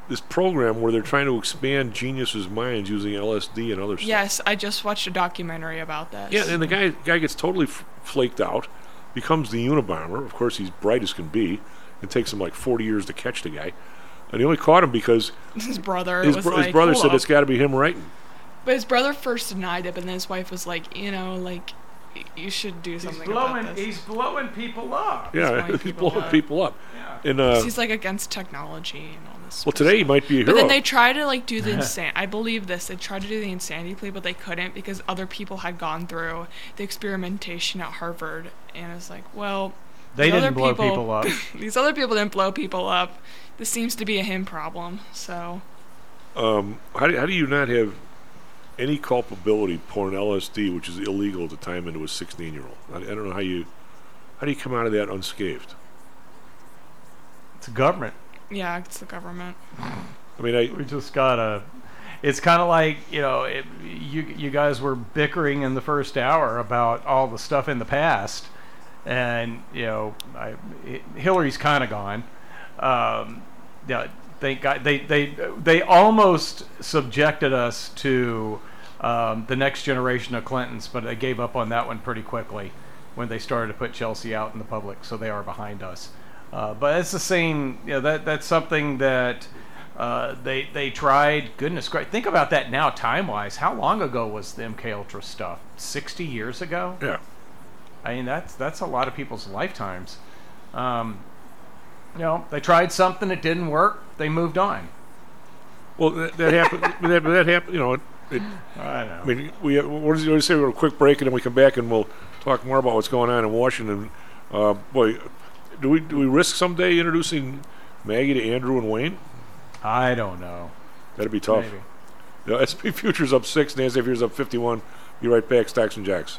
this program where they're trying to expand geniuses' minds using LSD and other stuff. Yes, I just watched a documentary about this. Yeah, and the guy gets totally flaked out, becomes the Unabomber. Of course, he's bright as can be. It takes him like 40 years to catch the guy. And he only caught him because his brother his brother said it's got to be him writing. But his brother first denied it, but then his wife was like, you should do something about this. He's blowing people up. Yeah, he's blowing people up. Yeah. And he's like against technology and all this. Well, today he might be a hero. But then they tried to like do the I believe this. They tried to do the insanity plea, but they couldn't because other people had gone through the experimentation at Harvard, and it's like, well, they didn't blow people up. These other people didn't blow people up. This seems to be a him problem. So, how do you not have any culpability pouring LSD, which is illegal at the time, into a 16-year-old? I don't know how do you come out of that unscathed? It's the government. Yeah, it's the government. I mean, we just gotta. It's kind of like you guys were bickering in the first hour about all the stuff in the past, and Hillary's kind of gone. Yeah, thank God they almost subjected us to the next generation of Clintons, but they gave up on that one pretty quickly when they started to put Chelsea out in the public. So they are behind us. But it's the same. That's something that they tried. Goodness gracious, think about that now, time-wise. How long ago was the MK Ultra stuff? 60 years ago? Yeah. I mean, that's a lot of people's lifetimes. They tried something, it didn't work, they moved on. Well, that happened. that happened. I know. I mean, what did you say? We're a quick break, and then we come back, and we'll talk more about what's going on in Washington. Boy, do we risk someday introducing Maggie to Andrew and Wayne? I don't know. That'd be tough. Maybe. SP Futures up 6, NASDAQ Futures up 51. Be right back. Stocks and Jacks.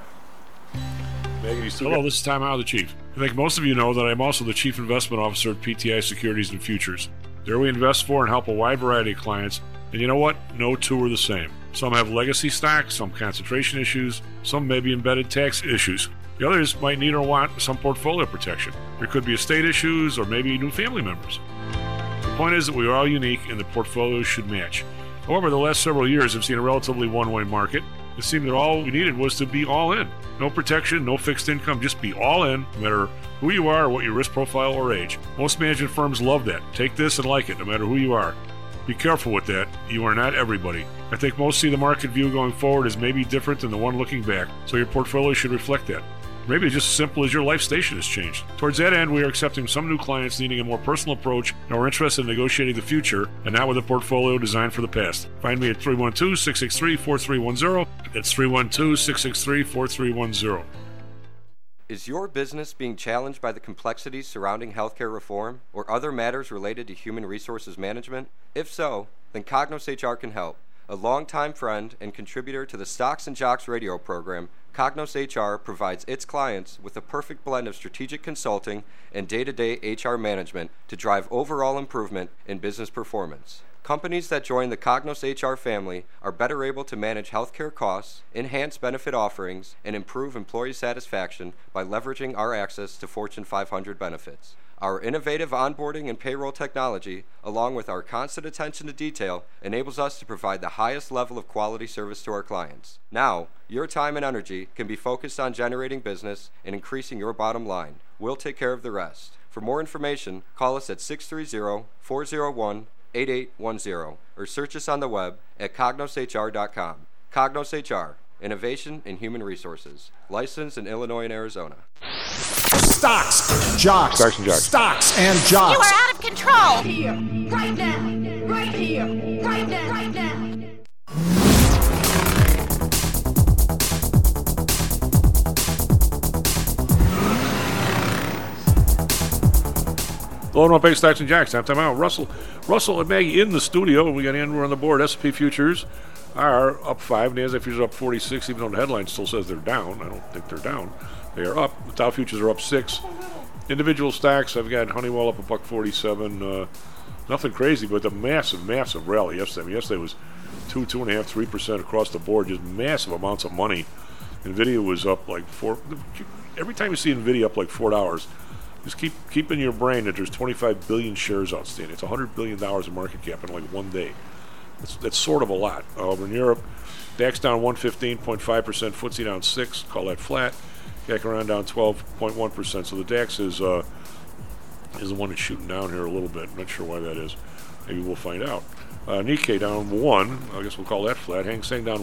Hello, this is Tom Howe, the Chief. I think most of you know that I'm also the Chief Investment Officer at PTI Securities and Futures. There we invest for and help a wide variety of clients, and you know what? No two are the same. Some have legacy stocks, some concentration issues, some may be embedded tax issues. The others might need or want some portfolio protection. There could be estate issues or maybe new family members. The point is that we are all unique and the portfolios should match. However, the last several years have seen a relatively one-way market. It seemed that all we needed was to be all in. No protection, no fixed income, just be all in, no matter who you are or what your risk profile or age. Most management firms love that. Take this and like it, no matter who you are. Be careful with that. You are not everybody. I think most see the market view going forward as maybe different than the one looking back, so your portfolio should reflect that. Maybe it's just as simple as your life station has changed. Towards that end, we are accepting some new clients needing a more personal approach and are interested in negotiating the future and not with a portfolio designed for the past. Find me at 312-663-4310. That's 312-663-4310. Is your business being challenged by the complexities surrounding healthcare reform or other matters related to human resources management? If so, then Cognos HR can help. A longtime friend and contributor to the Stocks and Jocks radio program, Cognos HR provides its clients with a perfect blend of strategic consulting and day-to-day HR management to drive overall improvement in business performance. Companies that join the Cognos HR family are better able to manage healthcare costs, enhance benefit offerings, and improve employee satisfaction by leveraging our access to Fortune 500 benefits. Our innovative onboarding and payroll technology, along with our constant attention to detail, enables us to provide the highest level of quality service to our clients. Now, your time and energy can be focused on generating business and increasing your bottom line. We'll take care of the rest. For more information, call us at 630-401-8810 or search us on the web at cognoshr.com. Cognos HR, innovation in human resources. Licensed in Illinois and Arizona. Stocks, jocks, stocks and jocks. Stocks and jocks. You are out of control. Right here, right now, right here, right now, right now. Hello, and welcome back to Stocks and Jocks. Time out. Russell and Maggie in the studio. We got Andrew on the board. S&P futures are up 5. NASDAQ futures are up 46, even though the headline still says they're down. I don't think they're down. They are up. The Dow futures are up 6. Individual stocks, I've got Honeywell up $1.47. Nothing crazy, but the massive rally yesterday. I mean, yesterday was 2.5%, 3% across the board. Just massive amounts of money. NVIDIA was up like 4. Every time you see NVIDIA up like $4, Just keep in your brain that there's 25 billion shares outstanding. It's $100 billion in market cap in like one day. That's sort of a lot. Over in Europe, DAX down 115.5%, FTSE down 6, call that flat. CAC around down 12.1%. So the DAX is the one that's shooting down here a little bit. Not sure why that is. Maybe we'll find out. Nikkei down 1. I guess we'll call that flat. Hang Seng down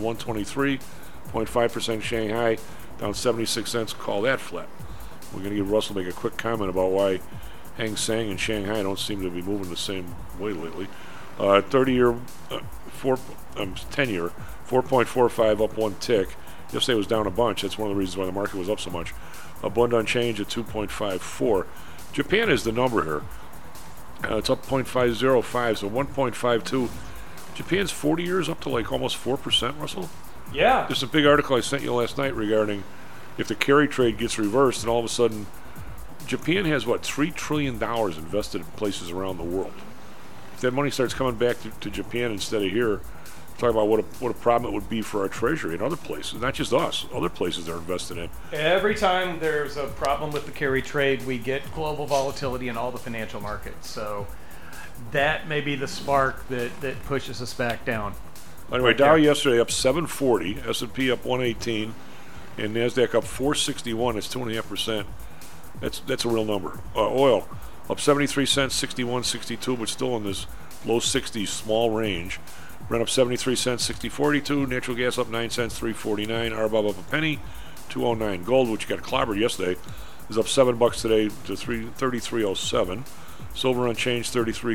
123.5%. Shanghai down 76 cents. Call that flat. We're going to give Russell make a quick comment about why Hang Seng and Shanghai don't seem to be moving the same way lately. 30-year, 10-year, 4.45 up one tick. Yesterday was down a bunch. That's one of the reasons why the market was up so much. Bund unchanged at 2.54. Japan is the number here. It's up 0.505, so 1.52. Japan's 40 years up to like almost 4%, Russell? Yeah. There's a big article I sent you last night regarding if the carry trade gets reversed and all of a sudden Japan has, $3 trillion invested in places around the world. If that money starts coming back to Japan instead of here, talk about what a problem it would be for our treasury in other places, not just us, other places they're invested in. Every time there's a problem with the carry trade, we get global volatility in all the financial markets. So that may be the spark that pushes us back down. Anyway, Dow yesterday up 740, S&P up 118, and NASDAQ up 461. That's 2.5%. That's a real number. Oil up 73 cents, 61.62, but still in this low 60s small range. Brent up 73 cents, 60.42. Natural gas up 9 cents, 3.49. RBOB up a penny, 2.09. Gold, which got clobbered yesterday, is up $7 today to 33.07. Silver unchanged,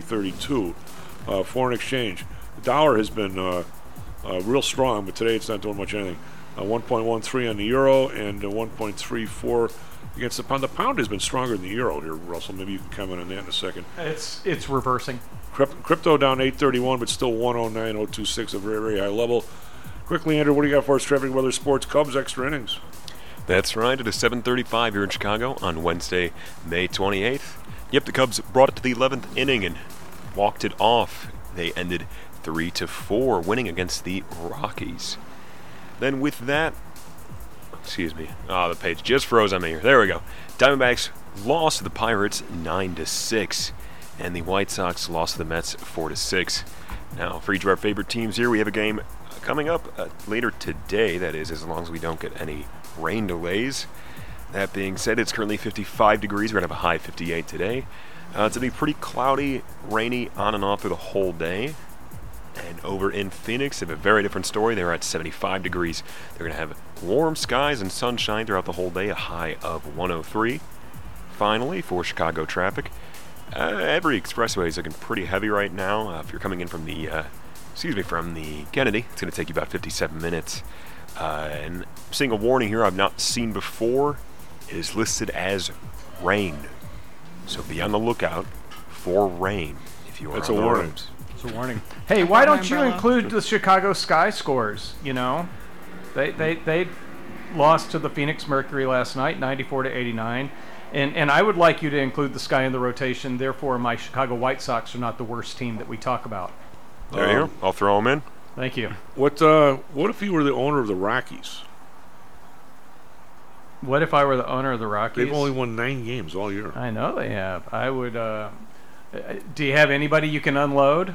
33.32. Foreign exchange. The dollar has been real strong, but today it's not doing much anything. 1.13 on the euro and 1.34 against the pound. The pound has been stronger than the euro here, Russell. Maybe you can comment on that in a second. It's reversing. Crypto down 831, but still 109.026, a very, very high level. Quickly, Andrew, what do you got for us? Traffic, weather, sports, Cubs, extra innings. That's right. It is 7:35 here in Chicago on Wednesday, May 28th. Yep, the Cubs brought it to the 11th inning and walked it off. They ended 3-4, winning against the Rockies. Then with that, excuse me, the page just froze on me here. There we go. Diamondbacks lost to the Pirates 9-6, and the White Sox lost to the Mets 4-6. Now, for each of our favorite teams here, we have a game coming up later today. That is, as long as we don't get any rain delays. That being said, it's currently 55 degrees. We're going to have a high 58 today. It's going to be pretty cloudy, rainy, on and off through the whole day. And over in Phoenix, they have a very different story. They're at 75 degrees. They're going to have warm skies and sunshine throughout the whole day, a high of 103. Finally, for Chicago traffic, every expressway is looking pretty heavy right now. If you're coming in from the Kennedy, it's going to take you about 57 minutes. And seeing a warning here I've not seen before is listed as rain. So be on the lookout for rain if you are on the roads. It's a warning. Hey, why don't you include the Chicago Sky scores? You know, they lost to the Phoenix Mercury last night, 94-89, and I would like you to include the Sky in the rotation. Therefore, my Chicago White Sox are not the worst team that we talk about. There you go. I'll throw them in. Thank you. What if you were the owner of the Rockies? What if I were the owner of the Rockies? They've only won 9 games all year. I know they have. I would. Do you have anybody you can unload?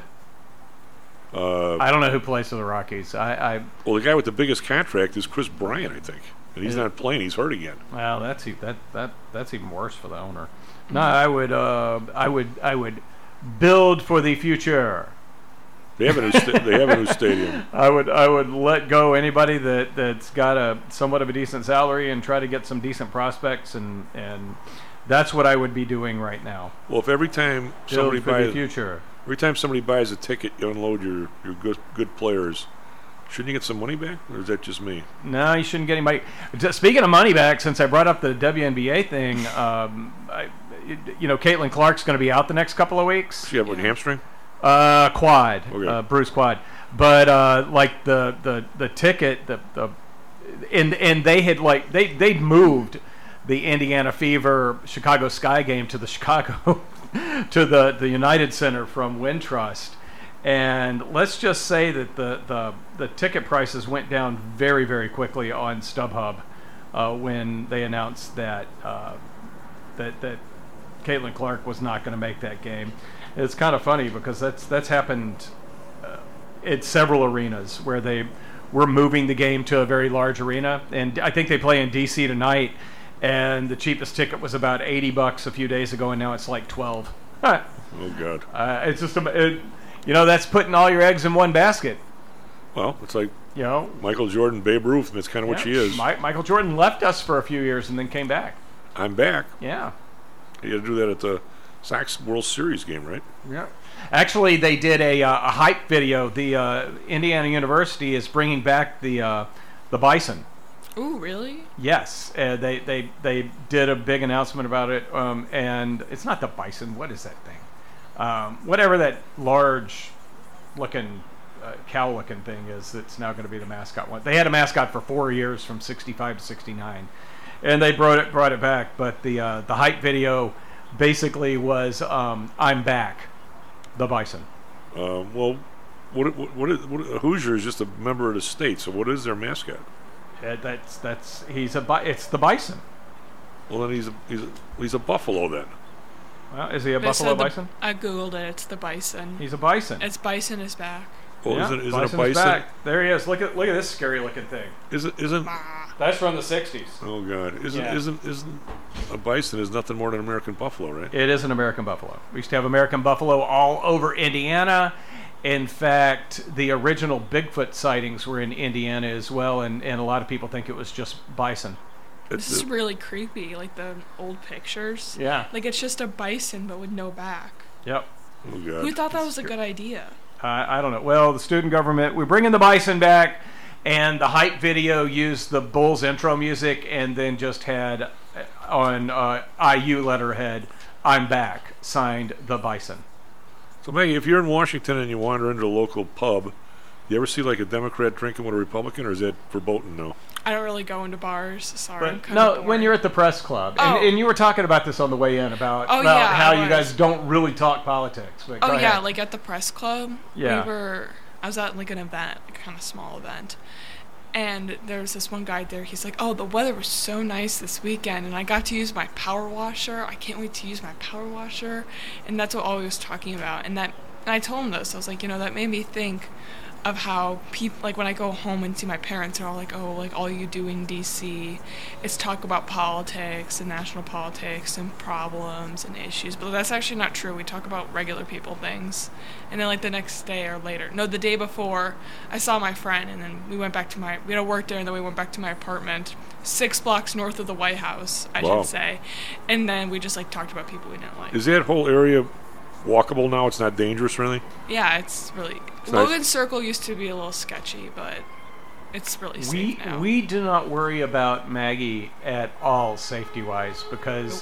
I don't know who plays for the Rockies. Well, the guy with the biggest contract is Chris Bryant, I think, and he's not playing. He's hurt again. Well, that's even worse for the owner. No, I would build for the future. They have a new stadium. I would let go anybody that's got a somewhat of a decent salary and try to get some decent prospects, and that's what I would be doing right now. Well, if every time somebody buys a ticket, you unload your good players, shouldn't you get some money back, or is that just me? No, you shouldn't get any money. Speaking of money back, since I brought up the WNBA thing, Caitlin Clark's going to be out the next couple of weeks. She have a hamstring? Quad, okay. Bruce quad. But like the ticket, and they had they'd moved the Indiana Fever Chicago Sky game to the Chicago to the United Center from Wintrust, and let's just say that the ticket prices went down very, very quickly on StubHub when they announced that Caitlin Clark was not going to make that game. It's kind of funny because that's happened at several arenas where they were moving the game to a very large arena, and I think they play in DC tonight, and the cheapest ticket was about $80 a few days ago, and now it's like $12. Oh God! It's just that's putting all your eggs in one basket. Well, it's like Michael Jordan, Babe Ruth, and that's kind of what she is. Michael Jordan left us for a few years and then came back. I'm back. Yeah. You got to do that at the Sox World Series game, right? Yeah. Actually, they did a hype video. The Indiana University is bringing back the Bison. Ooh, really? Yes. They did a big announcement about it, and it's not the Bison. What is that thing? Whatever that large-looking cow-looking thing is that's now going to be the mascot one. They had a mascot for 4 years from 65 to 69, and they brought it back. But the hype video basically was I'm back, the Bison. Well, what Hoosier is just a member of the state. So what is their mascot? It's the Bison. Well, then he's a buffalo then. Well, is he a buffalo bison? I googled it. It's the Bison. He's a bison. It's Bison is back. Oh, yeah, is it a Bison's bison? Back. There he is. Look at this scary looking thing. Isn't that's from the '60s? Oh God! Isn't a bison is nothing more than an American buffalo, right? It is an American buffalo. We used to have American buffalo all over Indiana. In fact, the original Bigfoot sightings were in Indiana as well, and a lot of people think it was just bison. This is really creepy, like the old pictures. Yeah. Like it's just a bison, but with no back. Yep. Oh God. Who thought that was a good idea? I don't know. Well, the student government, we're bringing the bison back, and the hype video used the Bulls intro music and then just had on IU letterhead, I'm back, signed the Bison. So Maggie, if you're in Washington and you wander into a local pub, you ever see like a Democrat drinking with a Republican, or is that verboten now? I don't really go into bars. Sorry. No, when you're at the press club, and you were talking about this on the way in about yeah, how you guys don't really talk politics. But go ahead. Like at the press club. Yeah. I was at like an event, like a kind of small event, and there was this one guy there. He's like, "Oh, the weather was so nice this weekend, and I got to use my power washer. I can't wait to use my power washer." And that's what all he was talking about. And I told him this. I was like, that made me think of how people, like when I go home and see my parents, they're all like, oh, like all you do in DC is talk about politics and national politics and problems and issues. But that's actually not true. We talk about regular people things. And then like the next day or later, no, the day before, I saw my friend, and then we went back to we had to work there, and then we went back to my apartment 6 blocks north of the White House, I should say. And then we just like talked about people we didn't like. Is that whole area walkable now? It's not dangerous or anything? Yeah, it's really... Logan Circle used to be a little sketchy, but it's really safe now. We do not worry about Maggie at all safety-wise because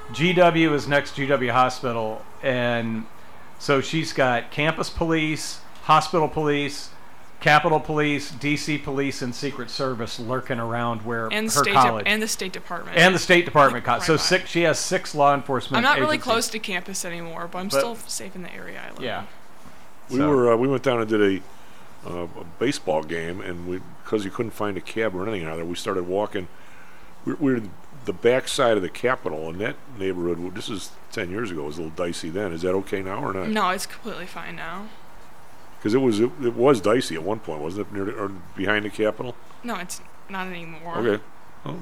GW is next to GW Hospital, and so she's got campus police, hospital police, Capitol Police, DC Police, and Secret Service lurking around where her college. And the State Department. And the State Department. Like, so she has 6 law enforcement I'm not really agencies. close to campus anymore, but I'm still safe in the area I live in. Yeah. We went down and did a baseball game, and because you couldn't find a cab or anything out there, we started walking. We were the back side of the Capitol, and that neighborhood, this is 10 years ago, was a little dicey then. Is that okay now or not? No, it's completely fine now. Because it was dicey at one point, wasn't it, or behind the Capitol? No, it's not anymore. Okay. Well,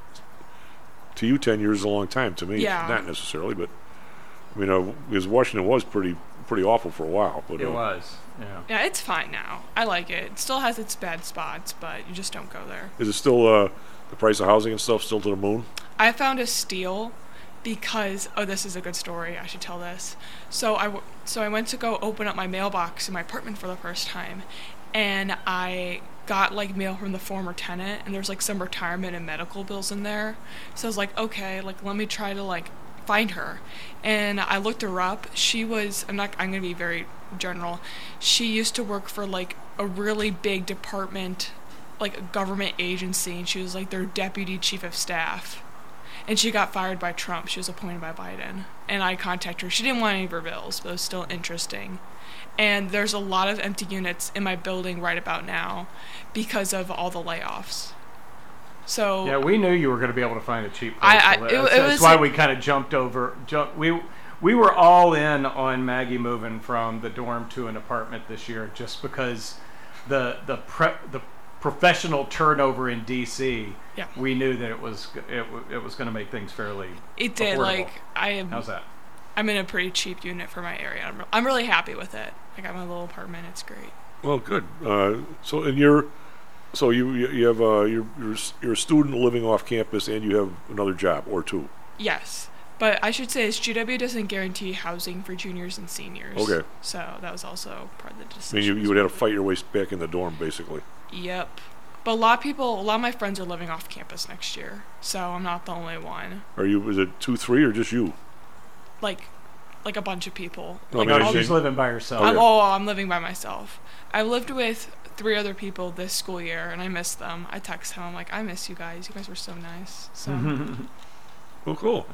to you, 10 years is a long time. To me, not necessarily, but I mean, because Washington was pretty awful for a while. But it was. Yeah. Yeah, it's fine now. I like it. It still has its bad spots, but you just don't go there. Is it still the price of housing and stuff still to the moon? I found a steal because this is a good story. I should tell this. So I went to go open up my mailbox in my apartment for the first time, and I got like mail from the former tenant, and there's like some retirement and medical bills in there. So I was like, okay, like let me try to like find her. And I looked her up. She was, I'm going to be very general. She used to work for like a really big department, like a government agency, and she was like their deputy chief of staff. And she got fired by Trump. She was appointed by Biden. And I contacted her. She didn't want any of her bills, but it was still interesting. And there's a lot of empty units in my building right about now because of all the layoffs. So Yeah, we knew you were going to be able to find a cheap place I- to live. it That's was why like- we kind of jumped over. That's why we kind of jumped over. We were all in on Maggie moving from the dorm to an apartment this year, just because the professional turnover in DC. Yeah. We knew that it was going to make things fairly. it did. affordable. Like I am. How's that? I'm in a pretty cheap unit for my area. I'm really happy with it. I got my little apartment. It's great. Well, good. So you have you're a student living off campus, and you have another job or two. Yes, but I should say is GW doesn't guarantee housing for juniors and seniors. Okay. So that was also part of the I decision. mean, you would have to fight your way back in the dorm, basically. Yep. But a lot of my friends are living off campus next year, so I'm not the only one. Is it 2, 3, or just you? Like a bunch of people. No, Like, I mean, all she's living by herself. I'm living by myself. I lived with 3 other people this school year, and I miss them. I text them, I'm like, I miss you guys. You guys were so nice. So. Well, cool.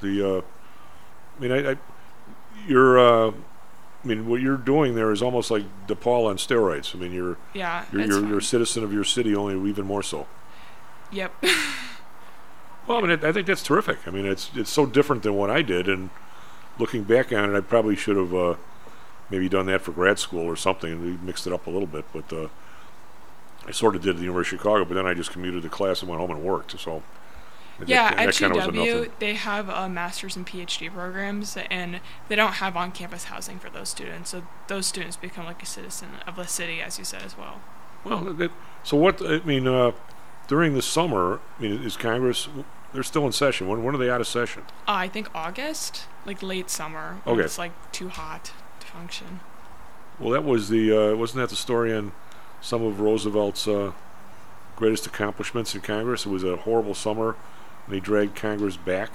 What you're doing there is almost like DePaul on steroids. I mean, you're a citizen of your city, only even more so. Yep. Well, I mean, I think that's terrific. I mean, it's so different than what I did, and looking back on it, I probably should have maybe done that for grad school or something, and we mixed it up a little bit. But I sort of did at the University of Chicago, but then I just commuted to class and went home and worked. So Yeah, that at kinda was a GW, nothing. they have master's and PhD programs, and they don't have on-campus housing for those students. So those students become like a citizen of the city, as you said as well. Well, during the summer, is Congress? They're still in session. When are they out of session? I think August, like late summer, when Okay. it's like too hot to function. Well, that was wasn't that the story on some of Roosevelt's greatest accomplishments in Congress? It was a horrible summer, and he dragged Congress back.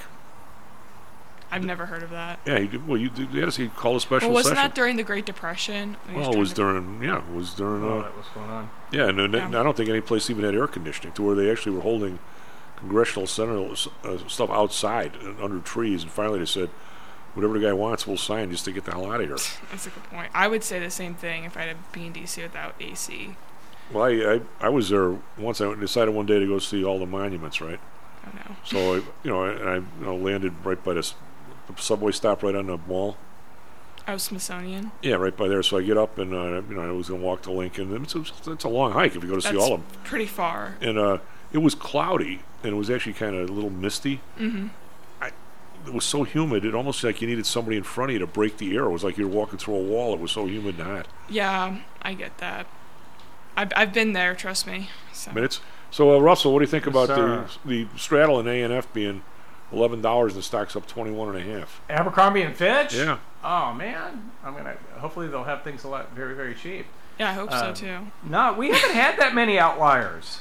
I've never heard of that. Yeah, he did. Well, you had to call a special Well, wasn't session. that during the Great Depression? When he Well, it was during. Yeah, it was during. Oh, that was going on. Yeah, and Yeah. I don't think any place even had air conditioning, to where they actually were holding congressional center stuff outside under trees, and finally they said, whatever the guy wants, we'll sign just to get the hell out of here. That's a good point. I would say the same thing if I had been in DC without AC. Well, I was there once. I decided one day to go see all the monuments, right? Oh no. So I landed right by the subway stop right on the mall. Oh, Smithsonian. Yeah, right by there. So I get up and I was gonna walk to Lincoln. And it's a long hike if you go to see That's all of them. pretty far. And it was cloudy, and it was actually kind of a little misty. Mm-hmm. It was so humid, it almost like you needed somebody in front of you to break the air. It was like you were walking through a wall. It was so humid and hot. Yeah, I get that. I've been there, trust me. So. Russell, what do you think about Yes, the straddle in A&F being $11 and the stock's up 21.5? Abercrombie and Fitch? Yeah. Oh man, hopefully they'll have things a lot very, very cheap. Yeah, I hope so too. No, we haven't had that many outliers.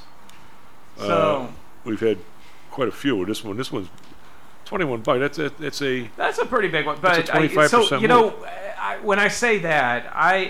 So we've had quite a few. This one's $21. That's a pretty big one. That's But a 25% move. when I say that,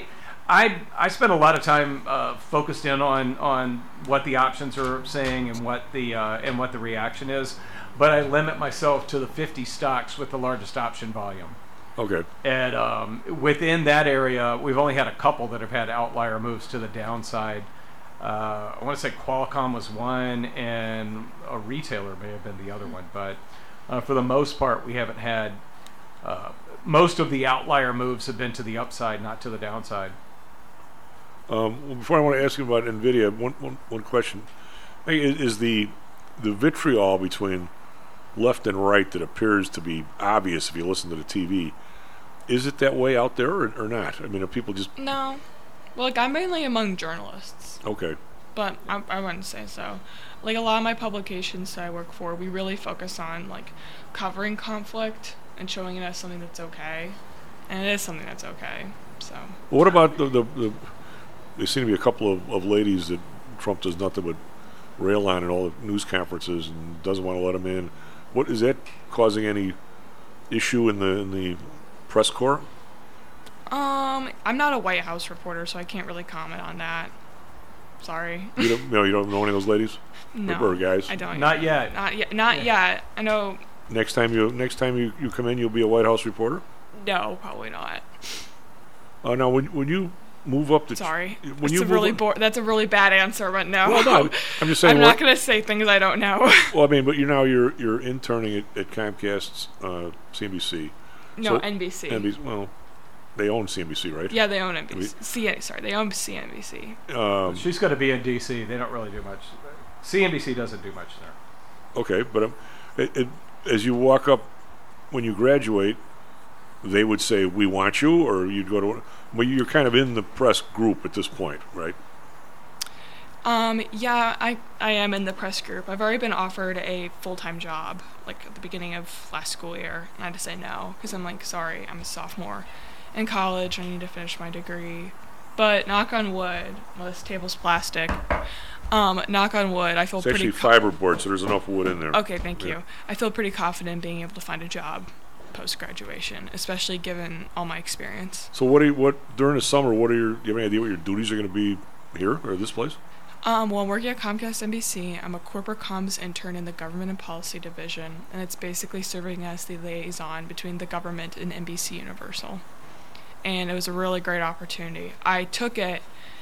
I spend a lot of time focused in on what the options are saying and what the reaction is, but I limit myself to the 50 stocks with the largest option volume. Okay. And within that area, we've only had a couple that have had outlier moves to the downside. I want to say Qualcomm was one, and a retailer may have been the other one. But for the most part, we haven't had. Most of the outlier moves have been to the upside, not to the downside. Before I want to ask you about NVIDIA, one question. Hey, is the vitriol between left and right that appears to be obvious if you listen to the TV, is it that way out there or not? I mean, are people just... No. Well, like, I'm mainly among journalists. Okay. But I wouldn't say so. Like, a lot of my publications that I work for, we really focus on, like, covering conflict and showing it as something that's okay. And it is something that's okay, so... Well, what about the there seem to be a couple of ladies that Trump does nothing but rail on at all the news conferences and doesn't want to let them in. What is that causing any issue in the press corps? I'm not a White House reporter, so I can't really comment on that. Sorry. You don't know any of those ladies? No, or guys? I don't. Not yet. Not yet. I know. Next time you come in, you'll be a White House reporter? No, probably not. Now, when you move up the... Sorry. When you That's a really bad answer, but no. Well, no, I'm just saying... I'm not going to say things I don't know. Well, I mean, but you're interning at Comcast's CNBC. No, NBC. NBC. Well, they own CNBC, right? Yeah, they own NBC. They own CNBC. She's going to be in D.C. They don't really do much. CNBC doesn't do much there. Okay, but as you walk up, when you graduate, they would say, "We want you," or you'd go to... Well, you're kind of in the press group at this point, right? Yeah, I am in the press group. I've already been offered a full-time job, like at the beginning of last school year, and I had to say no, because I'm like, sorry, I'm a sophomore in college, I need to finish my degree. But knock on wood, well, this table's plastic. Knock on wood, I feel it's pretty... It's actually fiberboard, so there's enough wood in there. Okay, thank you. I feel pretty confident being able to find a job post-graduation, especially given all my experience. So during the summer, do you have any idea what your duties are going to be here, or this place? Well, I'm working at Comcast NBC. I'm a corporate comms intern in the Government and Policy Division, and it's basically serving as the liaison between the government and NBC Universal. And it was a really great opportunity. I took it,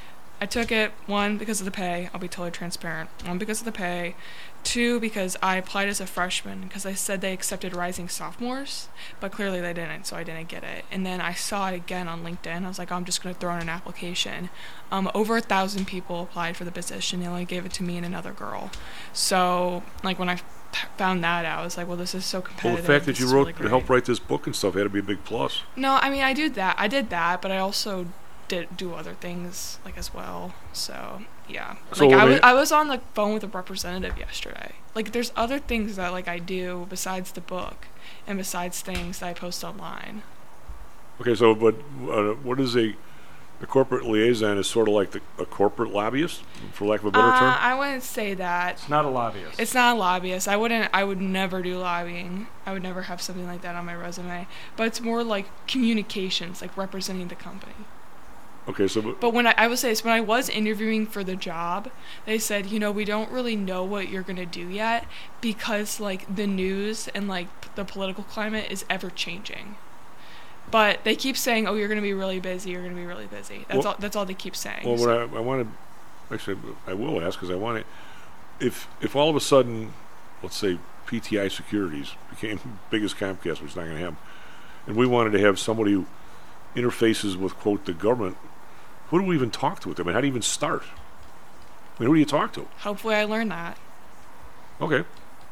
one, because of the pay. I'll be totally transparent. One, because of the pay. Two, because I applied as a freshman, because they said they accepted rising sophomores, but clearly they didn't, so I didn't get it. And then I saw it again on LinkedIn. I was like, I'm just going to throw in an application. Over 1,000 people applied for the position. They only gave it to me and another girl. So, like, when I found that out, I was like, well, this is so competitive. Well, the fact that you helped write this book and stuff had to be a big plus. No, I mean, I did that, but I also did do other things, like, as well. So, yeah. So like, I was on the phone with a representative yesterday. Like, there's other things that, like, I do besides the book and besides things that I post online. Okay, so, but what is a corporate liaison? Is sort of like a corporate lobbyist, for lack of a better term? I wouldn't say that. It's not a lobbyist. It's not a lobbyist. I would never do lobbying. I would never have something like that on my resume. But it's more like communications, like representing the company. Okay, so... But when I would say this, when I was interviewing for the job, they said, we don't really know what you're going to do yet because, like, the news and, like, the political climate is ever-changing. But they keep saying, oh, you're going to be really busy, you're going to be really busy. That's all they keep saying. Well, what I want to... Actually, I will ask, because I want to... If all of a sudden, let's say, PTI Securities became biggest Comcast, which is not going to happen, and we wanted to have somebody who interfaces with, quote, the government, who do we even talk to with them? I mean, how do you even start? I mean, who do you talk to? Hopefully I learn that. Okay.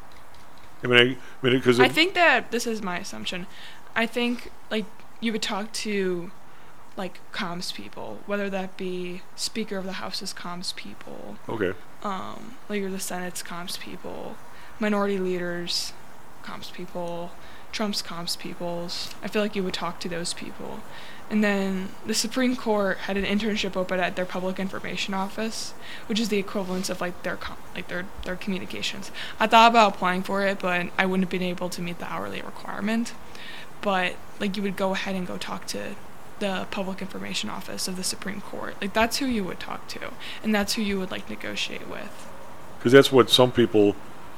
I think that, this is my assumption, I think, like, you would talk to, like, comms people, whether that be Speaker of the House's comms people. Okay. Leader of the Senate's comms people, minority leaders, comms people, Trump's comms peoples. I feel like you would talk to those people. And then the Supreme Court had an internship open at their public information office, which is the equivalent of like their communications. I thought about applying for it, but I wouldn't have been able to meet the hourly requirement. But like you would go ahead and go talk to the public information office of the Supreme Court. Like that's who you would talk to, and that's who you would like negotiate with. Because that's what some people,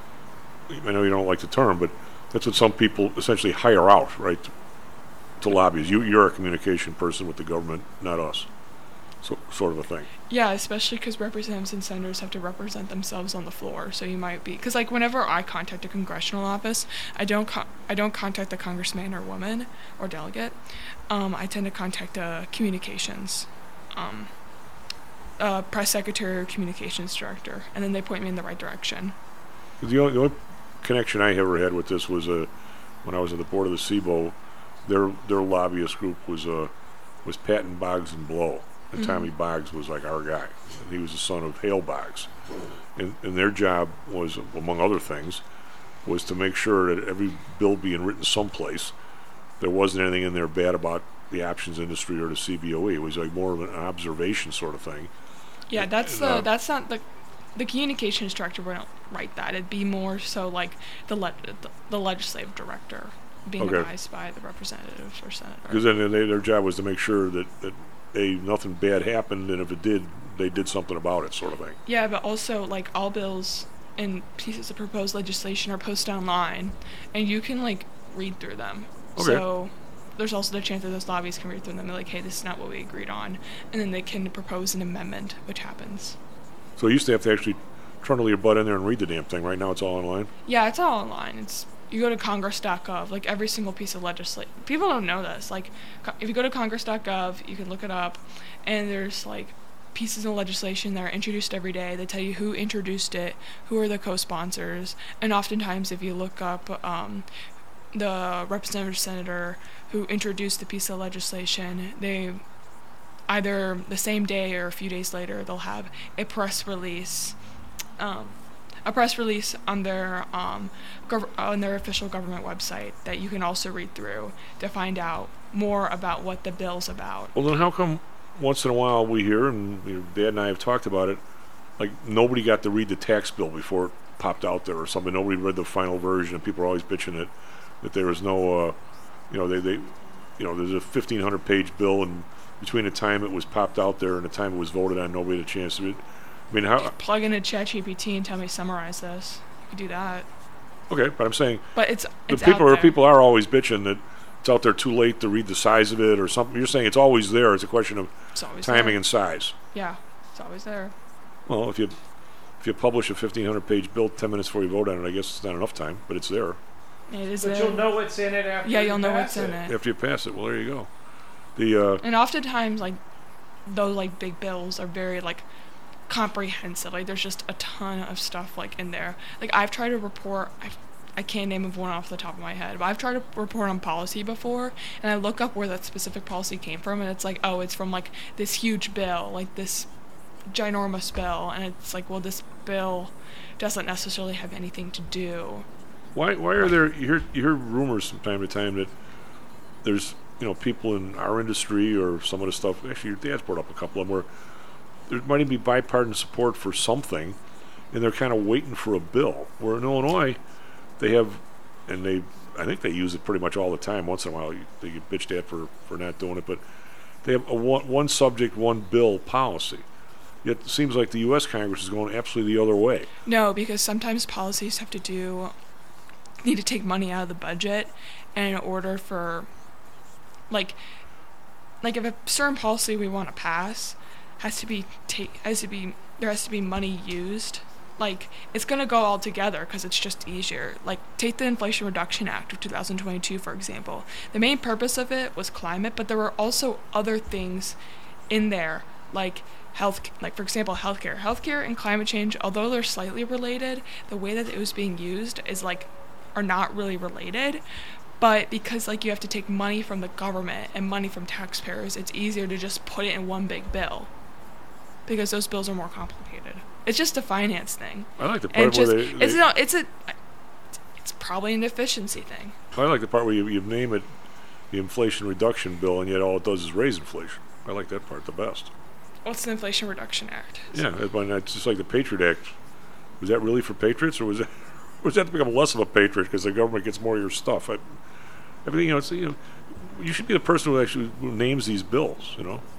I know you don't like the term, but that's what some people essentially hire out, right? To lobbyists. You're a communication person with the government, not us. So, sort of a thing. Yeah, especially because representatives and senators have to represent themselves on the floor. So you might be, because like whenever I contact a congressional office, I don't contact a congressman or woman or delegate. I tend to contact a communications, press secretary or communications director, and then they point me in the right direction. The only connection I ever had with this was when I was at the board of the SIBO. Their lobbyist group was Patton Boggs and Blow, and Tommy Boggs was like our guy, and he was the son of Hale Boggs, and their job was, among other things, was to make sure that every bill being written someplace, there wasn't anything in there bad about the options industry or the CBOE. It was like more of an observation sort of thing. Yeah, that's not the communications director wouldn't write that. It'd be more so like the legislative director being advised by the representative or senator. Because then their job was to make sure that nothing bad happened, and if it did, they did something about it, sort of thing. Yeah, but also like all bills and pieces of proposed legislation are posted online, and you can like read through them. Okay. So there's also the chance that those lobbies can read through them and be like, hey, this is not what we agreed on, and then they can propose an amendment, which happens. So you used to have to actually trundle your butt in there and read the damn thing. Right now it's all online? Yeah, it's all online. You go to congress.gov, like every single piece of legislation. People don't know this. Like, if you go to congress.gov, you can look it up, and there's like pieces of legislation that are introduced every day. They tell you who introduced it, who are the co-sponsors, and oftentimes if you look up the representative senator who introduced the piece of legislation, they either the same day or a few days later they'll have a press release on their official government website that you can also read through to find out more about what the bill's about. Well, then how come once in a while we hear, and Dad and I have talked about it, like nobody got to read the tax bill before it popped out there or something? Nobody read the final version, and people are always bitching that there was no, there's a 1,500-page bill, and between the time it was popped out there and the time it was voted on, nobody had a chance to read. I mean, how? Plug into ChatGPT and tell me summarize this. You could do that. Okay, but I'm saying, but it's people are always bitching that it's out there too late to read the size of it or something. You're saying it's always there. It's a question of timing and size. Yeah, it's always there. Well, if you publish a 1,500-page bill 10 minutes before you vote on it, I guess it's not enough time, but it's there. It is but there. You'll know what's in it after. Yeah, you'll know what's in it after you pass it. Well, there you go. And oftentimes, like those like big bills are very like comprehensive. Like there's just a ton of stuff like in there. Like I've tried to report. I can't name one off the top of my head, but I've tried to report on policy before, and I look up where that specific policy came from, and it's like, oh, it's from like this huge bill, like this ginormous bill, and it's like, well, this bill doesn't necessarily have anything to do. Why are there? You hear rumors from time to time that there's people in our industry or some of the stuff. Actually, your dad's brought up a couple of them where there might even be bipartisan support for something, and they're kind of waiting for a bill. Where in Illinois, they have, and I think they use it pretty much all the time. Once in a while, they get bitched at for not doing it, but they have a one subject, one bill policy. Yet it seems like the U.S. Congress is going absolutely the other way. No, because sometimes policies need to take money out of the budget, and in order for, like if a certain policy we want to pass there has to be money used. Like, it's going to go all together because it's just easier. Like, take the Inflation Reduction Act of 2022, for example. The main purpose of it was climate, but there were also other things in there, like for example, healthcare. Healthcare and climate change, although they're slightly related, the way that it was being used are not really related. But because, you have to take money from the government and money from taxpayers, it's easier to just put it in one big bill. Because those bills are more complicated. It's just a finance thing. I like the part where it's probably an efficiency thing. I like the part where you name it the Inflation Reduction Bill, and yet all it does is raise inflation. I like that part the best. What's the Inflation Reduction Act? Yeah, it's just like the Patriot Act. Was that really for patriots, or was that to become less of a patriot because the government gets more of your stuff? Everything, you should be the person who names these bills.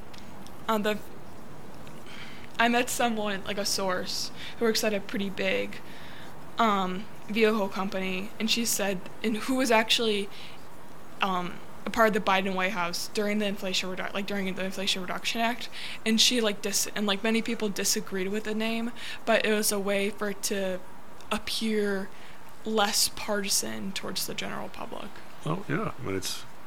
I met someone, like a source, who works at a pretty big vehicle company, and she said, and who was actually a part of the Biden White House during the Inflation Reduction Act, and she many people disagreed with the name, but it was a way for it to appear less partisan towards the general public. Oh yeah, I mean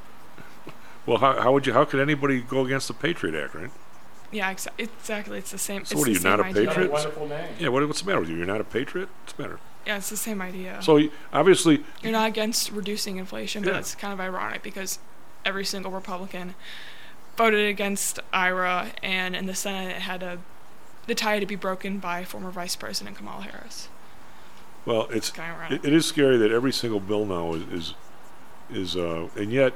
how could anybody go against the Patriot Act, right? Yeah, exactly. It's the same. So what are you, not a patriot? Wonderful name. Yeah, what's the matter with you? You're not a patriot? What's the matter? Yeah, it's the same idea. So obviously you're not against reducing inflation, but it's kind of ironic because every single Republican voted against IRA, and in the Senate it had the tie to be broken by former Vice President Kamala Harris. Well, it is scary that every single bill now is and yet,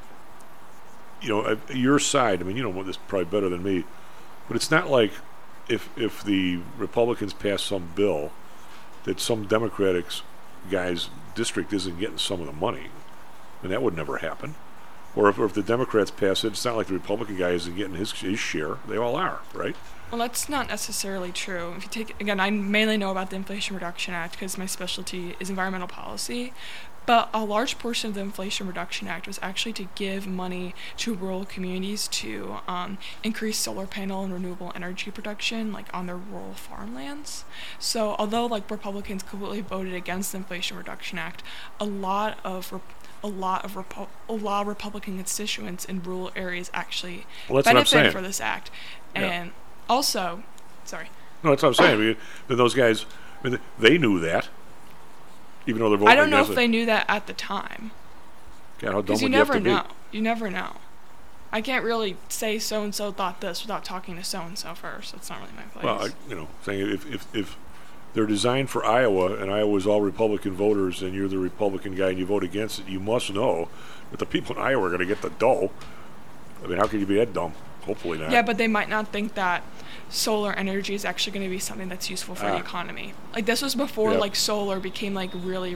your side. I mean, you know this probably better than me, but it's not like if the Republicans pass some bill that some Democratic guy's district isn't getting some of the money, and that would never happen. Or if the Democrats pass it, it's not like the Republican guy isn't getting his share. They all are, right? Well, that's not necessarily true. If you take, again, I mainly know about the Inflation Reduction Act because my specialty is environmental policy, but a large portion of the Inflation Reduction Act was actually to give money to rural communities to increase solar panel and renewable energy production, like on their rural farmlands. So although like Republicans completely voted against the Inflation Reduction Act, a lot of Republican constituents in rural areas actually benefited for this act. And also, sorry. No, that's what I'm saying. But those guys, I mean, they knew that, even though they're voting I don't know against if it. they knew that at the time. God, how dumb Because would you you have never to be? know. You never know. I can't really say so-and-so thought this without talking to so-and-so first. That's not really my place. Well, saying if they're designed for Iowa, and Iowa's all Republican voters, and you're the Republican guy and you vote against it, you must know that the people in Iowa are going to get the dough. I mean, how can you be that dumb? Hopefully not. Yeah, but they might not think that solar energy is actually going to be something that's useful for the economy. Like, this was before, like, solar became, like, really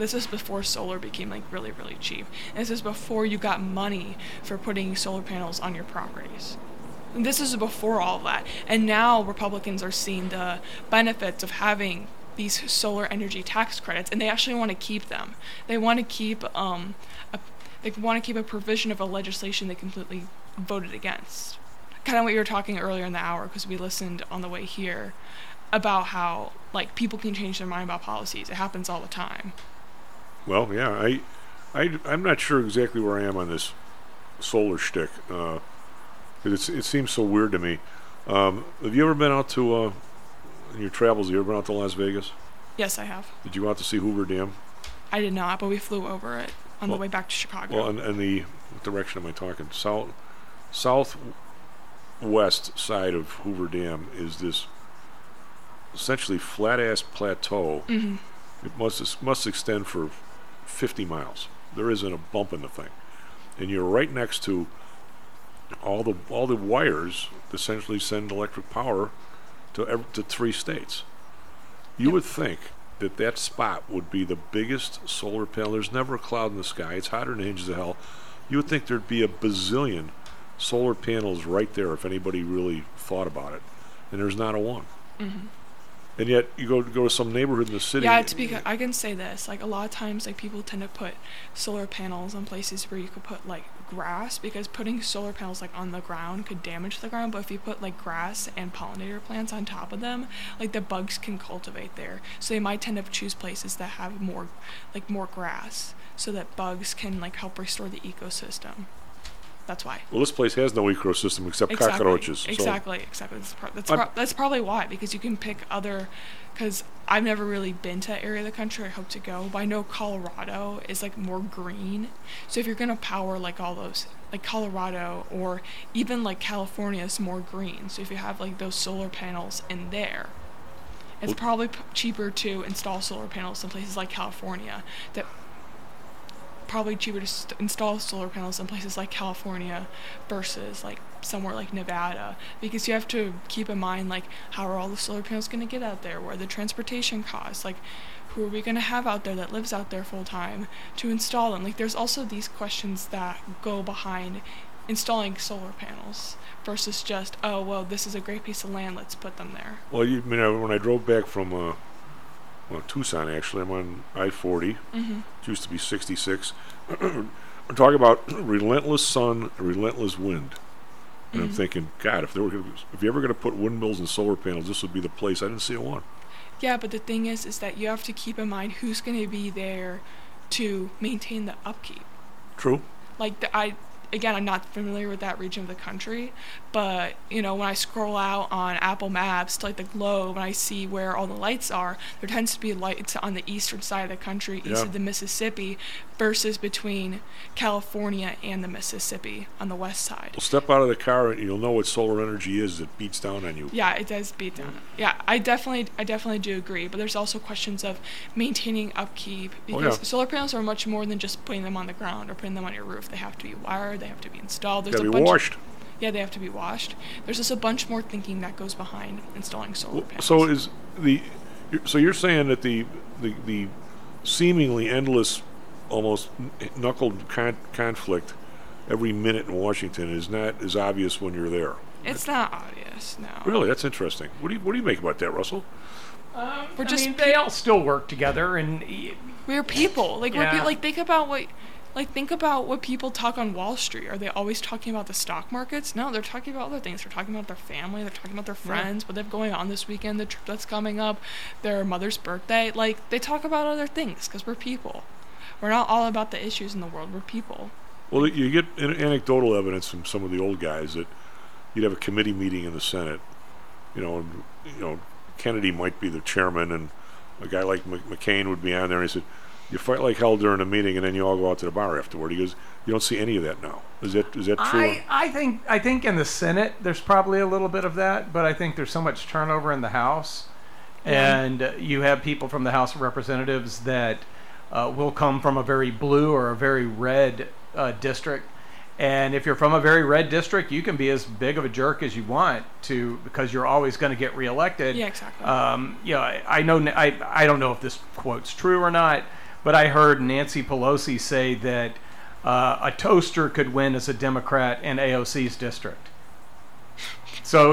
cheap. And this is before you got money for putting solar panels on your properties. And this is before all of that. And now Republicans are seeing the benefits of having these solar energy tax credits, and they actually want to keep them. They want to keep a provision of a legislation they completely voted against. Kind of what you were talking earlier in the hour, because we listened on the way here about how like people can change their mind about policies. It happens all the time. Well, yeah, I'm not sure exactly where I am on this solar shtick. It seems so weird to me. Have you ever been out to in your travels? Have you ever been out to Las Vegas? Yes, I have. Did you go out to see Hoover Dam? I did not, but we flew over it on the way back to Chicago. Well, and the what direction am I talking? Southwest side of Hoover Dam is this essentially flat-ass plateau. Mm-hmm. It must extend for 50 miles. There isn't a bump in the thing, and you're right next to all the wires that essentially send electric power to 3 states. You would think that spot would be the biggest solar panel. There's never a cloud in the sky. It's hotter than hinges of hell. You would think there'd be a bazillion solar panels right there if anybody really thought about it, and there's not a one. Mm-hmm. And yet you go to some neighborhood in the city. Yeah, I can say this. Like, a lot of times, like, people tend to put solar panels on places where you could put like grass, because putting solar panels like on the ground could damage the ground. But if you put like grass and pollinator plants on top of them, like, the bugs can cultivate there. So they might tend to choose places that have more grass, so that bugs can like help restore the ecosystem. That's why. Well, this place has no ecosystem except cockroaches. Exactly. That's probably why, because you can pick other. Because I've never really been to that area of the country. I hope to go, but I know Colorado is like more green. So if you're gonna power like all those, like Colorado or even like California is more green. So if you have like those solar panels in there, it's probably cheaper to install solar panels in places like California. Probably cheaper to install solar panels in places like California versus like somewhere like Nevada, because you have to keep in mind, like, how are all the solar panels going to get out there, where the transportation costs, like, who are we going to have out there that lives out there full time to install them. Like, there's also these questions that go behind installing solar panels versus just, oh, well, this is a great piece of land, let's put them there. Well, when I drove back from Tucson, actually, I'm on I-40. Mm-hmm. It used to be 66. We're talking about relentless sun, relentless wind. And I'm thinking, God, if you're ever going to put windmills and solar panels, this would be the place. I didn't see a one. Yeah, but the thing is that you have to keep in mind who's going to be there to maintain the upkeep. True. Like, I'm not familiar with that region of the country, but, when I scroll out on Apple Maps to, like, the globe and I see where all the lights are, there tends to be lights on the eastern side of the country, east of the Mississippi, versus between California and the Mississippi on the west side. Well, step out of the car and you'll know what solar energy is. It beats down on you. Yeah, it does beat down. Yeah, I definitely do agree, but there's also questions of maintaining upkeep, because solar panels are much more than just putting them on the ground or putting them on your roof. They have to be wired, they have to be installed. They have to be washed. Yeah, they have to be washed. There's just a bunch more thinking that goes behind installing solar panels. So you're saying that the seemingly endless, almost knuckled conflict every minute in Washington is not as obvious when you're there. It's not obvious, no. Really, that's interesting. What do you make about that, Russell? We're just they all still work together, and we're people. Like Yeah. think about what people talk on Wall Street. Are they always talking about the stock markets? No, they're talking about other things. They're talking about their family. They're talking about their friends. What they have going on this weekend. The trip that's coming up. Their mother's birthday. Like they talk about other things because we're people. We're not all about the issues in the world. We're people. Well, you get anecdotal evidence from some of the old guys that you'd have a committee meeting in the Senate, and Kennedy might be the chairman, and a guy like McCain would be on there, and he said, "You fight like hell during a meeting, and then you all go out to the bar afterward." He goes, "You don't see any of that now." Is that true? I think in the Senate there's probably a little bit of that, but I think there's so much turnover in the House, and you have people from the House of Representatives that will come from a very blue or a very red district. And if you're from a very red district, you can be as big of a jerk as you want to, because you're always going to get reelected. Yeah, exactly. I know. I don't know if this quote's true or not, but I heard Nancy Pelosi say that a toaster could win as a Democrat in AOC's district. So,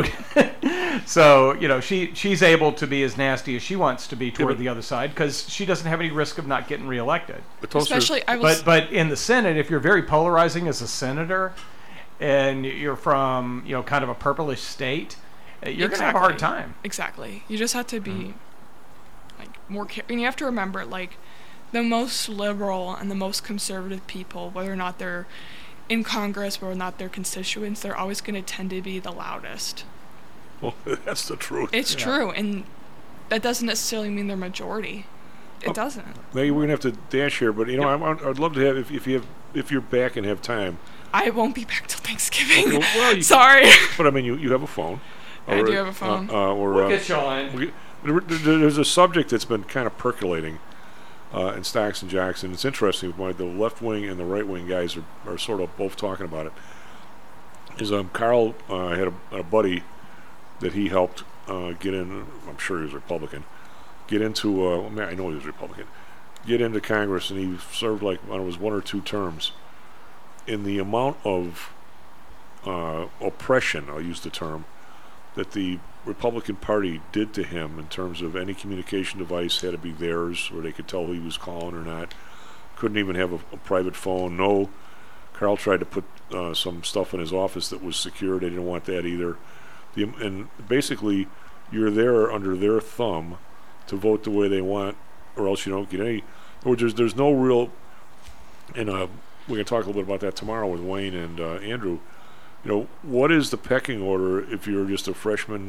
she's able to be as nasty as she wants to be toward the other side because she doesn't have any risk of not getting reelected. Especially, but in the Senate, if you're very polarizing as a senator, and you're from kind of a purplish state, you're going to have a hard time. Exactly. You just have to be more and you have to remember the most liberal and the most conservative people, whether or not they're in Congress, whether or not they're constituents, they're always going to tend to be the loudest. Well, that's the truth. It's true, and that doesn't necessarily mean they're majority. It doesn't. Maybe we're gonna have to dash here, but I'd love to have if you're back and have time. I won't be back till Thanksgiving. Okay, well, Sorry. But I mean, you have a phone. I do have a phone. We'll get you on. There's a subject that's been kind of percolating in Stocks and Jocks, and it's interesting. The left wing and the right wing guys are sort of both talking about it. Is Carl had a buddy that he helped get in. I'm sure he was Republican. Get into. I know he was Republican. Get into Congress, and he served it was 1 or 2 terms. In the amount of oppression, I'll use the term, that the Republican Party did to him in terms of any communication device had to be theirs, where they could tell who he was calling or not. Couldn't even have a private phone. No, Carl tried to put some stuff in his office that was secure. They didn't want that either. And basically, you're there under their thumb to vote the way they want, or else you don't get any. Or there's no real. And we can talk a little bit about that tomorrow with Wayne and Andrew. What is the pecking order if you're just a freshman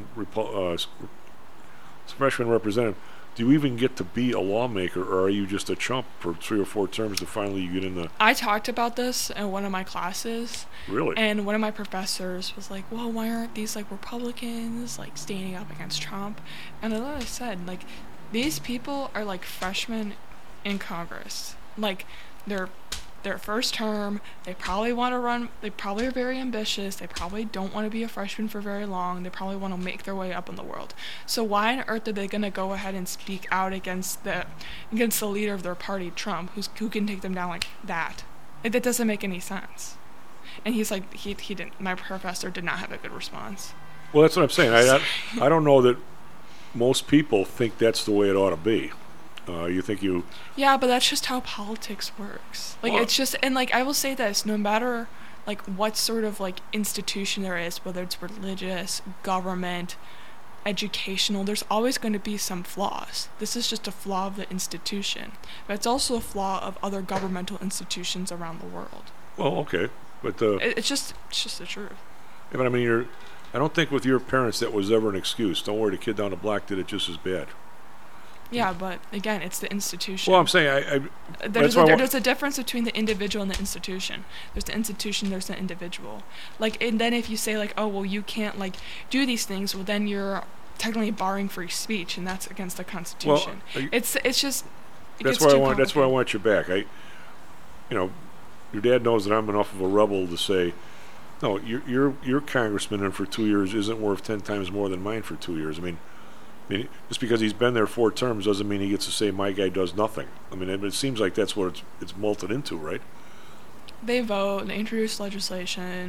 representative? Do you even get to be a lawmaker, or are you just a chump for 3 or 4 terms to finally you get in the... I talked about this in one of my classes. Really? And one of my professors was like, well, why aren't these Republicans standing up against Trump? And I said, these people are freshmen in Congress. They're their first term, they probably want to run, they probably are very ambitious, they probably don't want to be a freshman for very long, they probably want to make their way up in the world. So why on earth are they going to go ahead and speak out against the leader of their party, Trump, who can take them down like that? That doesn't make any sense. And he's like, he didn't, my professor did not have a good response. Well, that's what I'm saying. I don't know that most people think that's the way it ought to be. You think you... Yeah, but that's just how politics works. It's just... And, I will say this. No matter, what sort of, institution there is, whether it's religious, government, educational, there's always going to be some flaws. This is just a flaw of the institution. But it's also a flaw of other governmental institutions around the world. Well, okay. But... It's just the truth. Yeah, but, I mean, I don't think with your parents that was ever an excuse. Don't worry, the kid down the block did it just as bad. Yeah, but again, it's the institution. Well, I'm saying there's a difference between the individual and the institution. There's the institution, there's the individual. And then if you say oh, well, you can't do these things, well, then you're technically barring free speech, and that's against the Constitution. Well, it's just that's why I want you back. Your dad knows that I'm enough of a rebel to say, no, your congressman in for 2 years isn't worth 10 times more than mine for 2 years. I mean, just because he's been there 4 terms doesn't mean he gets to say my guy does nothing. I mean, it seems like that's what it's molted into, right? They vote, they introduce legislation,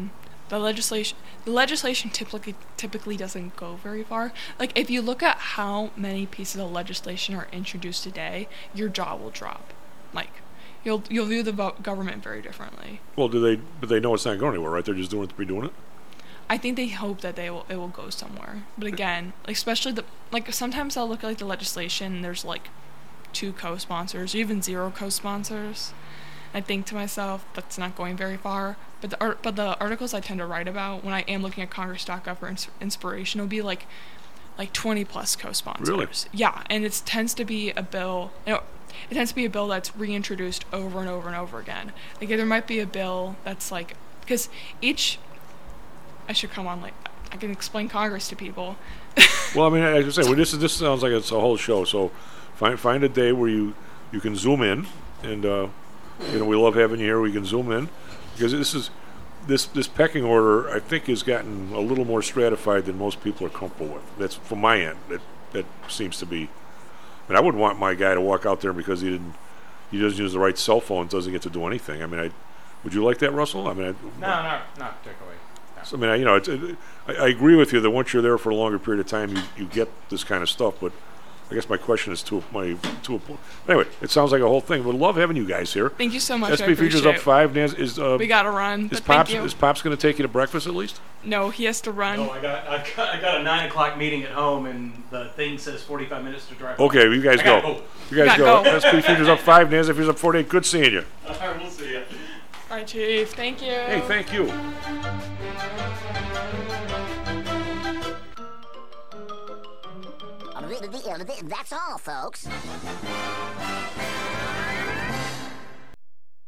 the legislation typically doesn't go very far. Like, if you look at how many pieces of legislation are introduced today, your jaw will drop. Like, you'll view the government very differently. Well, but they know it's not going anywhere, right? They're just doing it to be doing it? I think they hope that it will go somewhere. But again, like, especially sometimes I'll look at, like, the legislation and there's, like, 2 co-sponsors, or even 0 co-sponsors. I think to myself, that's not going very far. But the articles I tend to write about when I am looking at Congress.gov for inspiration will be like 20 plus co-sponsors. Really? Yeah, and it tends to be a bill. It tends to be a bill that's reintroduced over and over and over again. Like, there might be a bill that's like, because I should come on, like, I can explain Congress to people. Well, I mean, as I say, well, this sounds like it's a whole show. So find a day where you can zoom in, and we love having you here. We can zoom in, because this pecking order, I think, has gotten a little more stratified than most people are comfortable with. That's from my end. That seems to be. I mean, I wouldn't want my guy to walk out there because he doesn't use the right cell phone, doesn't get to do anything. I mean, would you like that, Russell? I mean, not particularly. No. So, I mean, I agree with you that once you're there for a longer period of time, you get this kind of stuff. But I guess my question is anyway, it sounds like a whole thing. We'd love having you guys here. Thank you so much. SP Features up 5. We gotta run. Is but thank you. Pops going to take you to breakfast at least? No, he has to run. No, I got a 9 o'clock meeting at home, and the thing says 45 minutes to drive. Okay, you guys go. Go. You guys go. SP Features up 5. NASDAQ Features up 48. Good seeing you. All right, we'll see you. All right, Chief. Thank you. Hey, thank you. That's all, folks.